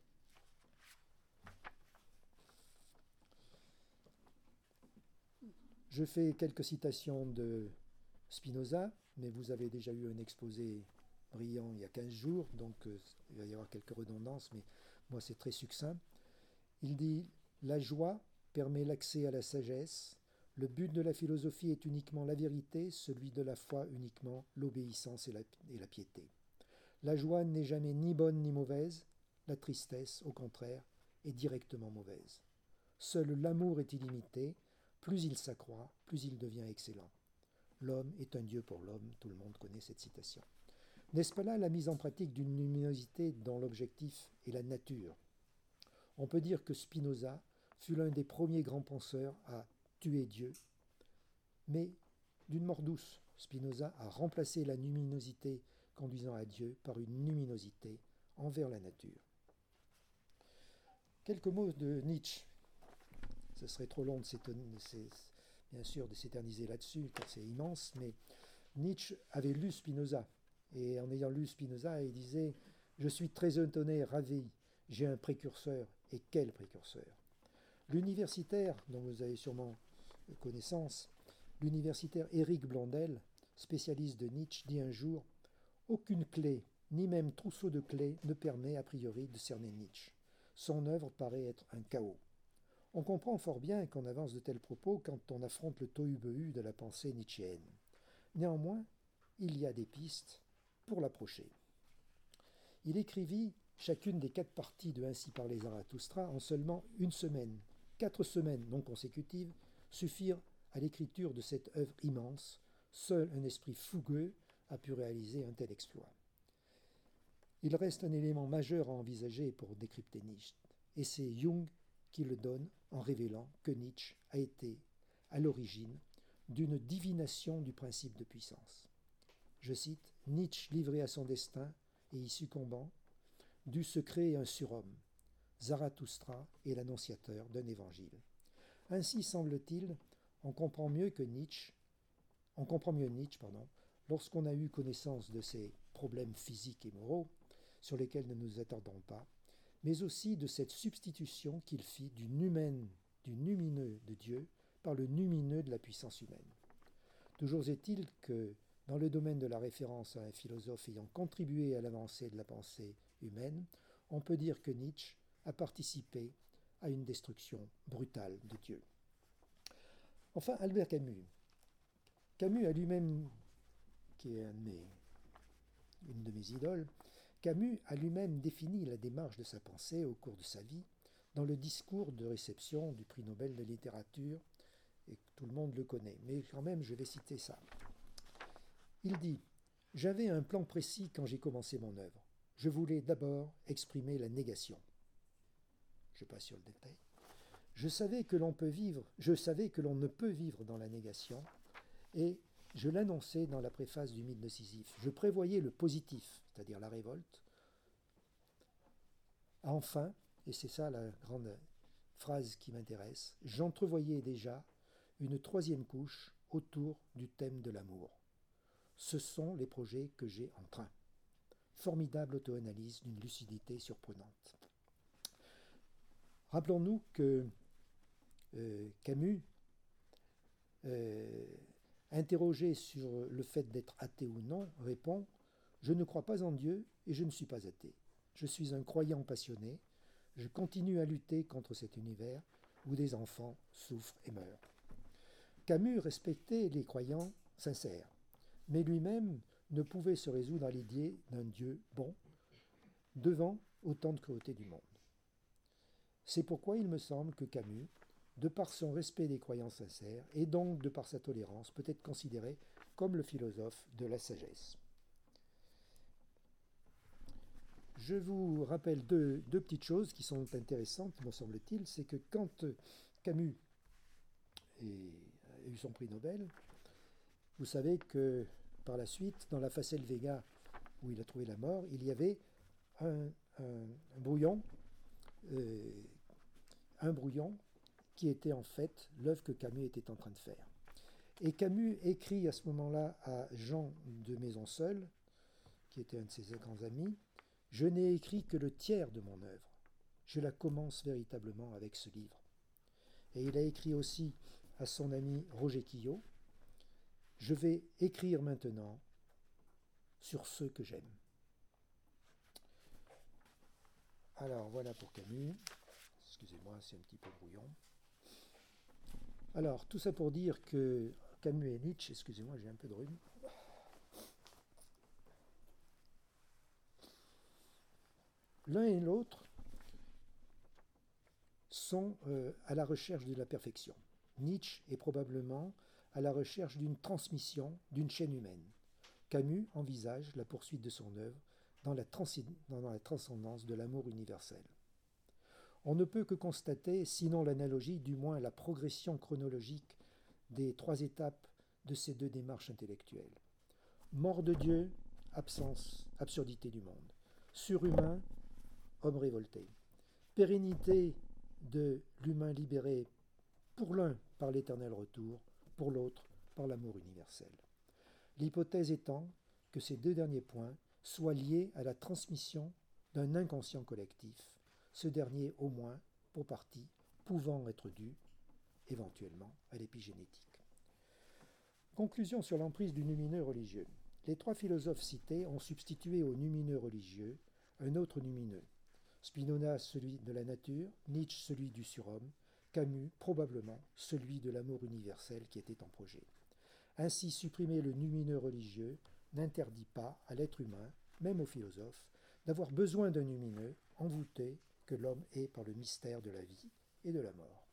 Je fais quelques citations de Spinoza, mais vous avez déjà eu un exposé brillant il y a 15 jours, donc il va y avoir quelques redondances, mais moi c'est très succinct. Il dit « La joie permet l'accès à la sagesse, le but de la philosophie est uniquement la vérité, celui de la foi uniquement l'obéissance et la piété. La joie n'est jamais ni bonne ni mauvaise, la tristesse, au contraire, est directement mauvaise. Seul l'amour est illimité, plus il s'accroît, plus il devient excellent. L'homme est un Dieu pour l'homme, tout le monde connaît cette citation. N'est-ce pas là la mise en pratique d'une luminosité dont l'objectif est la nature? On peut dire que Spinoza fut l'un des premiers grands penseurs à tuer Dieu, mais d'une mort douce. Spinoza a remplacé la luminosité conduisant à Dieu par une luminosité envers la nature. Quelques mots de Nietzsche. Ce serait trop long bien sûr de s'éterniser là-dessus, car c'est immense, mais Nietzsche avait lu Spinoza, et en ayant lu Spinoza, il disait « Je suis très étonné, ravi, j'ai un précurseur, et quel précurseur !» L'universitaire, dont vous avez sûrement connaissance, l'universitaire Éric Blondel, spécialiste de Nietzsche, dit un jour « Aucune clé, ni même trousseau de clés, ne permet a priori de cerner Nietzsche. Son œuvre paraît être un chaos. » On comprend fort bien qu'on avance de tels propos quand on affronte le tohu-bohu de la pensée nietzschéenne. Néanmoins, il y a des pistes pour l'approcher. Il écrivit chacune des 4 parties de Ainsi parlait Zarathustra en seulement une semaine. 4 semaines non consécutives suffirent à l'écriture de cette œuvre immense. Seul un esprit fougueux a pu réaliser un tel exploit. Il reste un élément majeur à envisager pour décrypter Nietzsche, et c'est Jung qui le donne en révélant que Nietzsche a été à l'origine d'une divination du principe de puissance. Je cite, « Nietzsche, livré à son destin et y succombant, dut se créer un surhomme. Zarathustra est l'annonciateur d'un évangile. » Ainsi, semble-t-il, on comprend mieux Nietzsche, lorsqu'on a eu connaissance de ses problèmes physiques et moraux, sur lesquels ne nous attardons pas, mais aussi de cette substitution qu'il fit du lumineux de Dieu par le lumineux de la puissance humaine. Toujours est-il que, dans le domaine de la référence à un philosophe ayant contribué à l'avancée de la pensée humaine, on peut dire que Nietzsche a participé à une destruction brutale de Dieu. Enfin, Albert Camus. Camus a lui-même, qui est une de mes idoles, Camus a lui-même défini la démarche de sa pensée au cours de sa vie dans le discours de réception du prix Nobel de littérature, et tout le monde le connaît, mais quand même je vais citer ça. Il dit « J'avais un plan précis quand j'ai commencé mon œuvre. Je voulais d'abord exprimer la négation. » Je passe sur le détail. Je savais que l'on ne peut vivre dans la négation, et je l'annonçais dans la préface du mythe de Sisyphe. Je prévoyais le positif, c'est-à-dire la révolte. Enfin, et c'est ça la grande phrase qui m'intéresse, j'entrevoyais déjà une 3e couche autour du thème de l'amour. Ce sont les projets que j'ai en train. Formidable auto-analyse d'une lucidité surprenante. Rappelons-nous que Camus, interrogé sur le fait d'être athée ou non, répond « Je ne crois pas en Dieu et je ne suis pas athée. Je suis un croyant passionné. Je continue à lutter contre cet univers où des enfants souffrent et meurent. » Camus respectait les croyants sincères, mais lui-même ne pouvait se résoudre à l'idée d'un Dieu bon devant autant de cruauté du monde. C'est pourquoi il me semble que Camus, de par son respect des croyants sincères, et donc de par sa tolérance, peut être considéré comme le philosophe de la sagesse. Je vous rappelle deux petites choses qui sont intéressantes, me semble-t-il, c'est que quand Camus a eu son prix Nobel, vous savez que par la suite, dans la Facel Vega, où il a trouvé la mort, il y avait un brouillon qui était en fait l'œuvre que Camus était en train de faire. Et Camus écrit à ce moment-là à Jean de Maisonseul, qui était un de ses grands amis, « Je n'ai écrit que le tiers de mon œuvre. Je la commence véritablement avec ce livre. » Et il a écrit aussi à son ami Roger Quillot, « Je vais écrire maintenant sur ceux que j'aime. » Alors voilà pour Camus. Excusez-moi, c'est un petit peu brouillon. Alors, tout ça pour dire que Camus et Nietzsche, excusez-moi, j'ai un peu de rhume. L'un et l'autre sont à la recherche de la perfection. Nietzsche est probablement à la recherche d'une transmission d'une chaîne humaine. Camus envisage la poursuite de son œuvre dans la transcendance de l'amour universel. On ne peut que constater, sinon l'analogie, du moins la progression chronologique des trois étapes de ces deux démarches intellectuelles. Mort de Dieu, absence, absurdité du monde. Surhumain, homme révolté. Pérennité de l'humain libéré pour l'un par l'éternel retour, pour l'autre par l'amour universel. L'hypothèse étant que ces deux derniers points soient liés à la transmission d'un inconscient collectif, ce dernier au moins, pour partie, pouvant être dû, éventuellement, à l'épigénétique. Conclusion sur l'emprise du lumineux religieux. Les trois philosophes cités ont substitué au lumineux religieux un autre lumineux. Spinoza celui de la nature, Nietzsche celui du surhomme, Camus probablement celui de l'amour universel qui était en projet. Ainsi, supprimer le lumineux religieux n'interdit pas à l'être humain, même aux philosophes, d'avoir besoin d'un lumineux envoûté que l'homme est par le mystère de la vie et de la mort.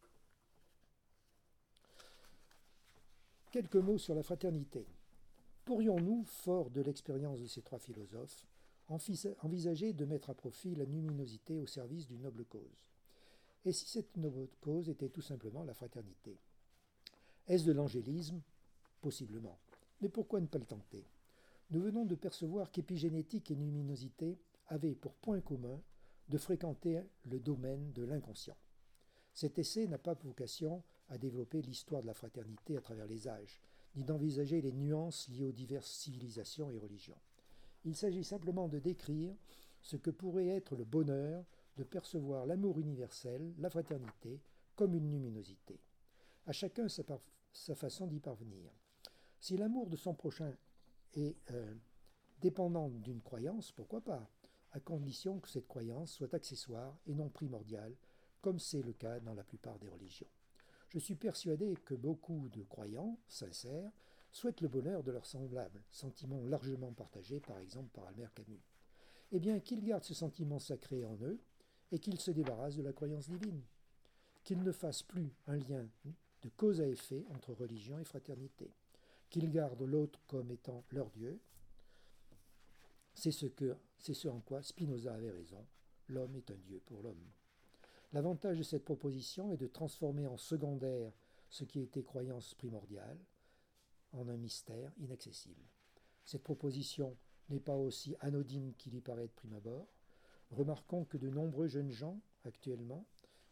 Quelques mots sur la fraternité. Pourrions-nous, fort de l'expérience de ces trois philosophes, envisager de mettre à profit la luminosité au service d'une noble cause? Et si cette noble cause était tout simplement la fraternité? Est-ce de l'angélisme? Possiblement. Mais pourquoi ne pas le tenter? Nous venons de percevoir qu'épigénétique et luminosité avaient pour point commun de fréquenter le domaine de l'inconscient. Cet essai n'a pas vocation à développer l'histoire de la fraternité à travers les âges, ni d'envisager les nuances liées aux diverses civilisations et religions. Il s'agit simplement de décrire ce que pourrait être le bonheur de percevoir l'amour universel, la fraternité, comme une luminosité. À chacun sa façon d'y parvenir. Si l'amour de son prochain est dépendant d'une croyance, pourquoi pas, à condition que cette croyance soit accessoire et non primordiale, comme c'est le cas dans la plupart des religions. Je suis persuadé que beaucoup de croyants sincères souhaitent le bonheur de leurs semblables, sentiment largement partagé par exemple par Albert Camus. Eh bien, qu'ils gardent ce sentiment sacré en eux et qu'ils se débarrassent de la croyance divine. Qu'ils ne fassent plus un lien de cause à effet entre religion et fraternité. Qu'ils gardent l'autre comme étant leur Dieu. C'est ce en quoi Spinoza avait raison. L'homme est un Dieu pour l'homme. L'avantage de cette proposition est de transformer en secondaire ce qui était croyance primordiale en un mystère inaccessible. Cette proposition n'est pas aussi anodine qu'il y paraît de prime abord. Remarquons que de nombreux jeunes gens, actuellement,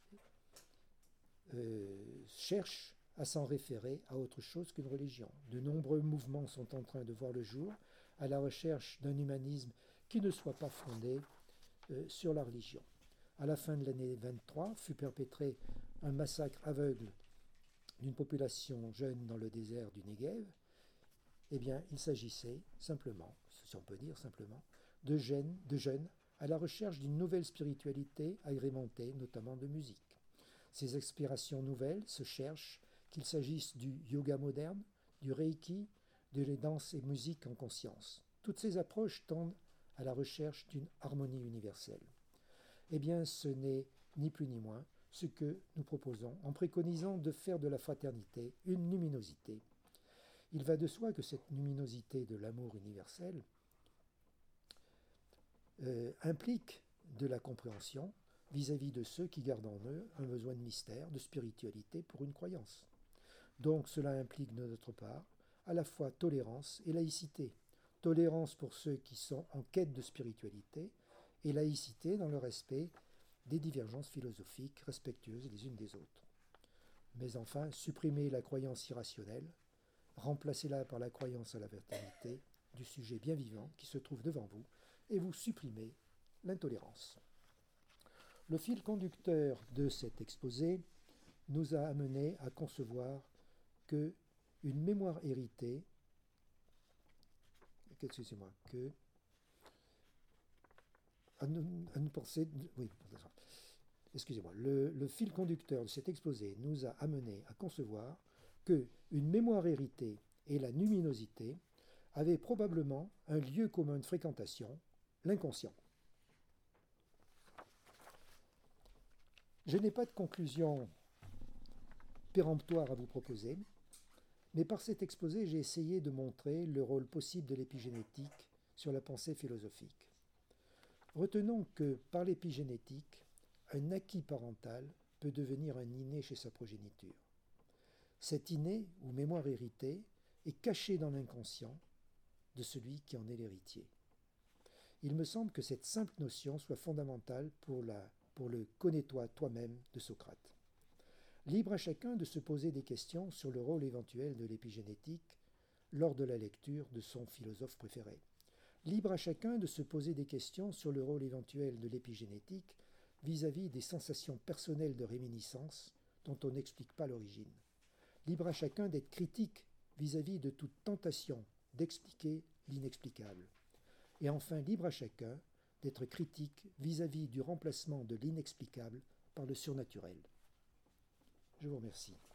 cherchent à s'en référer à autre chose qu'une religion. De nombreux mouvements sont en train de voir le jour à la recherche d'un humanisme qui ne soit pas fondé sur la religion. À la fin de l'année 23, fut perpétré un massacre aveugle d'une population jeune dans le désert du Negev. Eh bien, il s'agissait simplement, si on peut dire simplement, de jeunes à la recherche d'une nouvelle spiritualité agrémentée notamment de musique. Ces inspirations nouvelles se cherchent, qu'il s'agisse du yoga moderne, du reiki, de les danses et musiques en conscience. Toutes ces approches tendent à la recherche d'une harmonie universelle. Eh bien, ce n'est ni plus ni moins ce que nous proposons en préconisant de faire de la fraternité une luminosité. Il va de soi que cette luminosité de l'amour universel implique de la compréhension vis-à-vis de ceux qui gardent en eux un besoin de mystère, de spiritualité pour une croyance. Donc cela implique de notre part à la fois tolérance et laïcité. Tolérance pour ceux qui sont en quête de spiritualité et laïcité dans le respect des divergences philosophiques respectueuses les unes des autres. Mais enfin, supprimer la croyance irrationnelle Remplacez-la par la croyance à la véritabilité du sujet bien vivant qui se trouve devant vous et vous supprimez l'intolérance. Le fil conducteur de cet exposé nous a amené à concevoir que une mémoire héritée, excusez-moi, que à nous penser, oui, excusez-moi, le fil conducteur de cet exposé nous a amené à concevoir que une mémoire héritée et la luminosité avaient probablement un lieu commun de fréquentation, l'inconscient. Je n'ai pas de conclusion péremptoire à vous proposer, mais par cet exposé, j'ai essayé de montrer le rôle possible de l'épigénétique sur la pensée philosophique. Retenons que par l'épigénétique, un acquis parental peut devenir un inné chez sa progéniture. Cet inné, ou mémoire héritée, est caché dans l'inconscient de celui qui en est l'héritier. Il me semble que cette simple notion soit fondamentale pour le « connais-toi toi-même » de Socrate. Libre à chacun de se poser des questions sur le rôle éventuel de l'épigénétique lors de la lecture de son philosophe préféré. Libre à chacun de se poser des questions sur le rôle éventuel de l'épigénétique vis-à-vis des sensations personnelles de réminiscence dont on n'explique pas l'origine. Libre à chacun d'être critique vis-à-vis de toute tentation d'expliquer l'inexplicable. Et enfin, libre à chacun d'être critique vis-à-vis du remplacement de l'inexplicable par le surnaturel. Je vous remercie.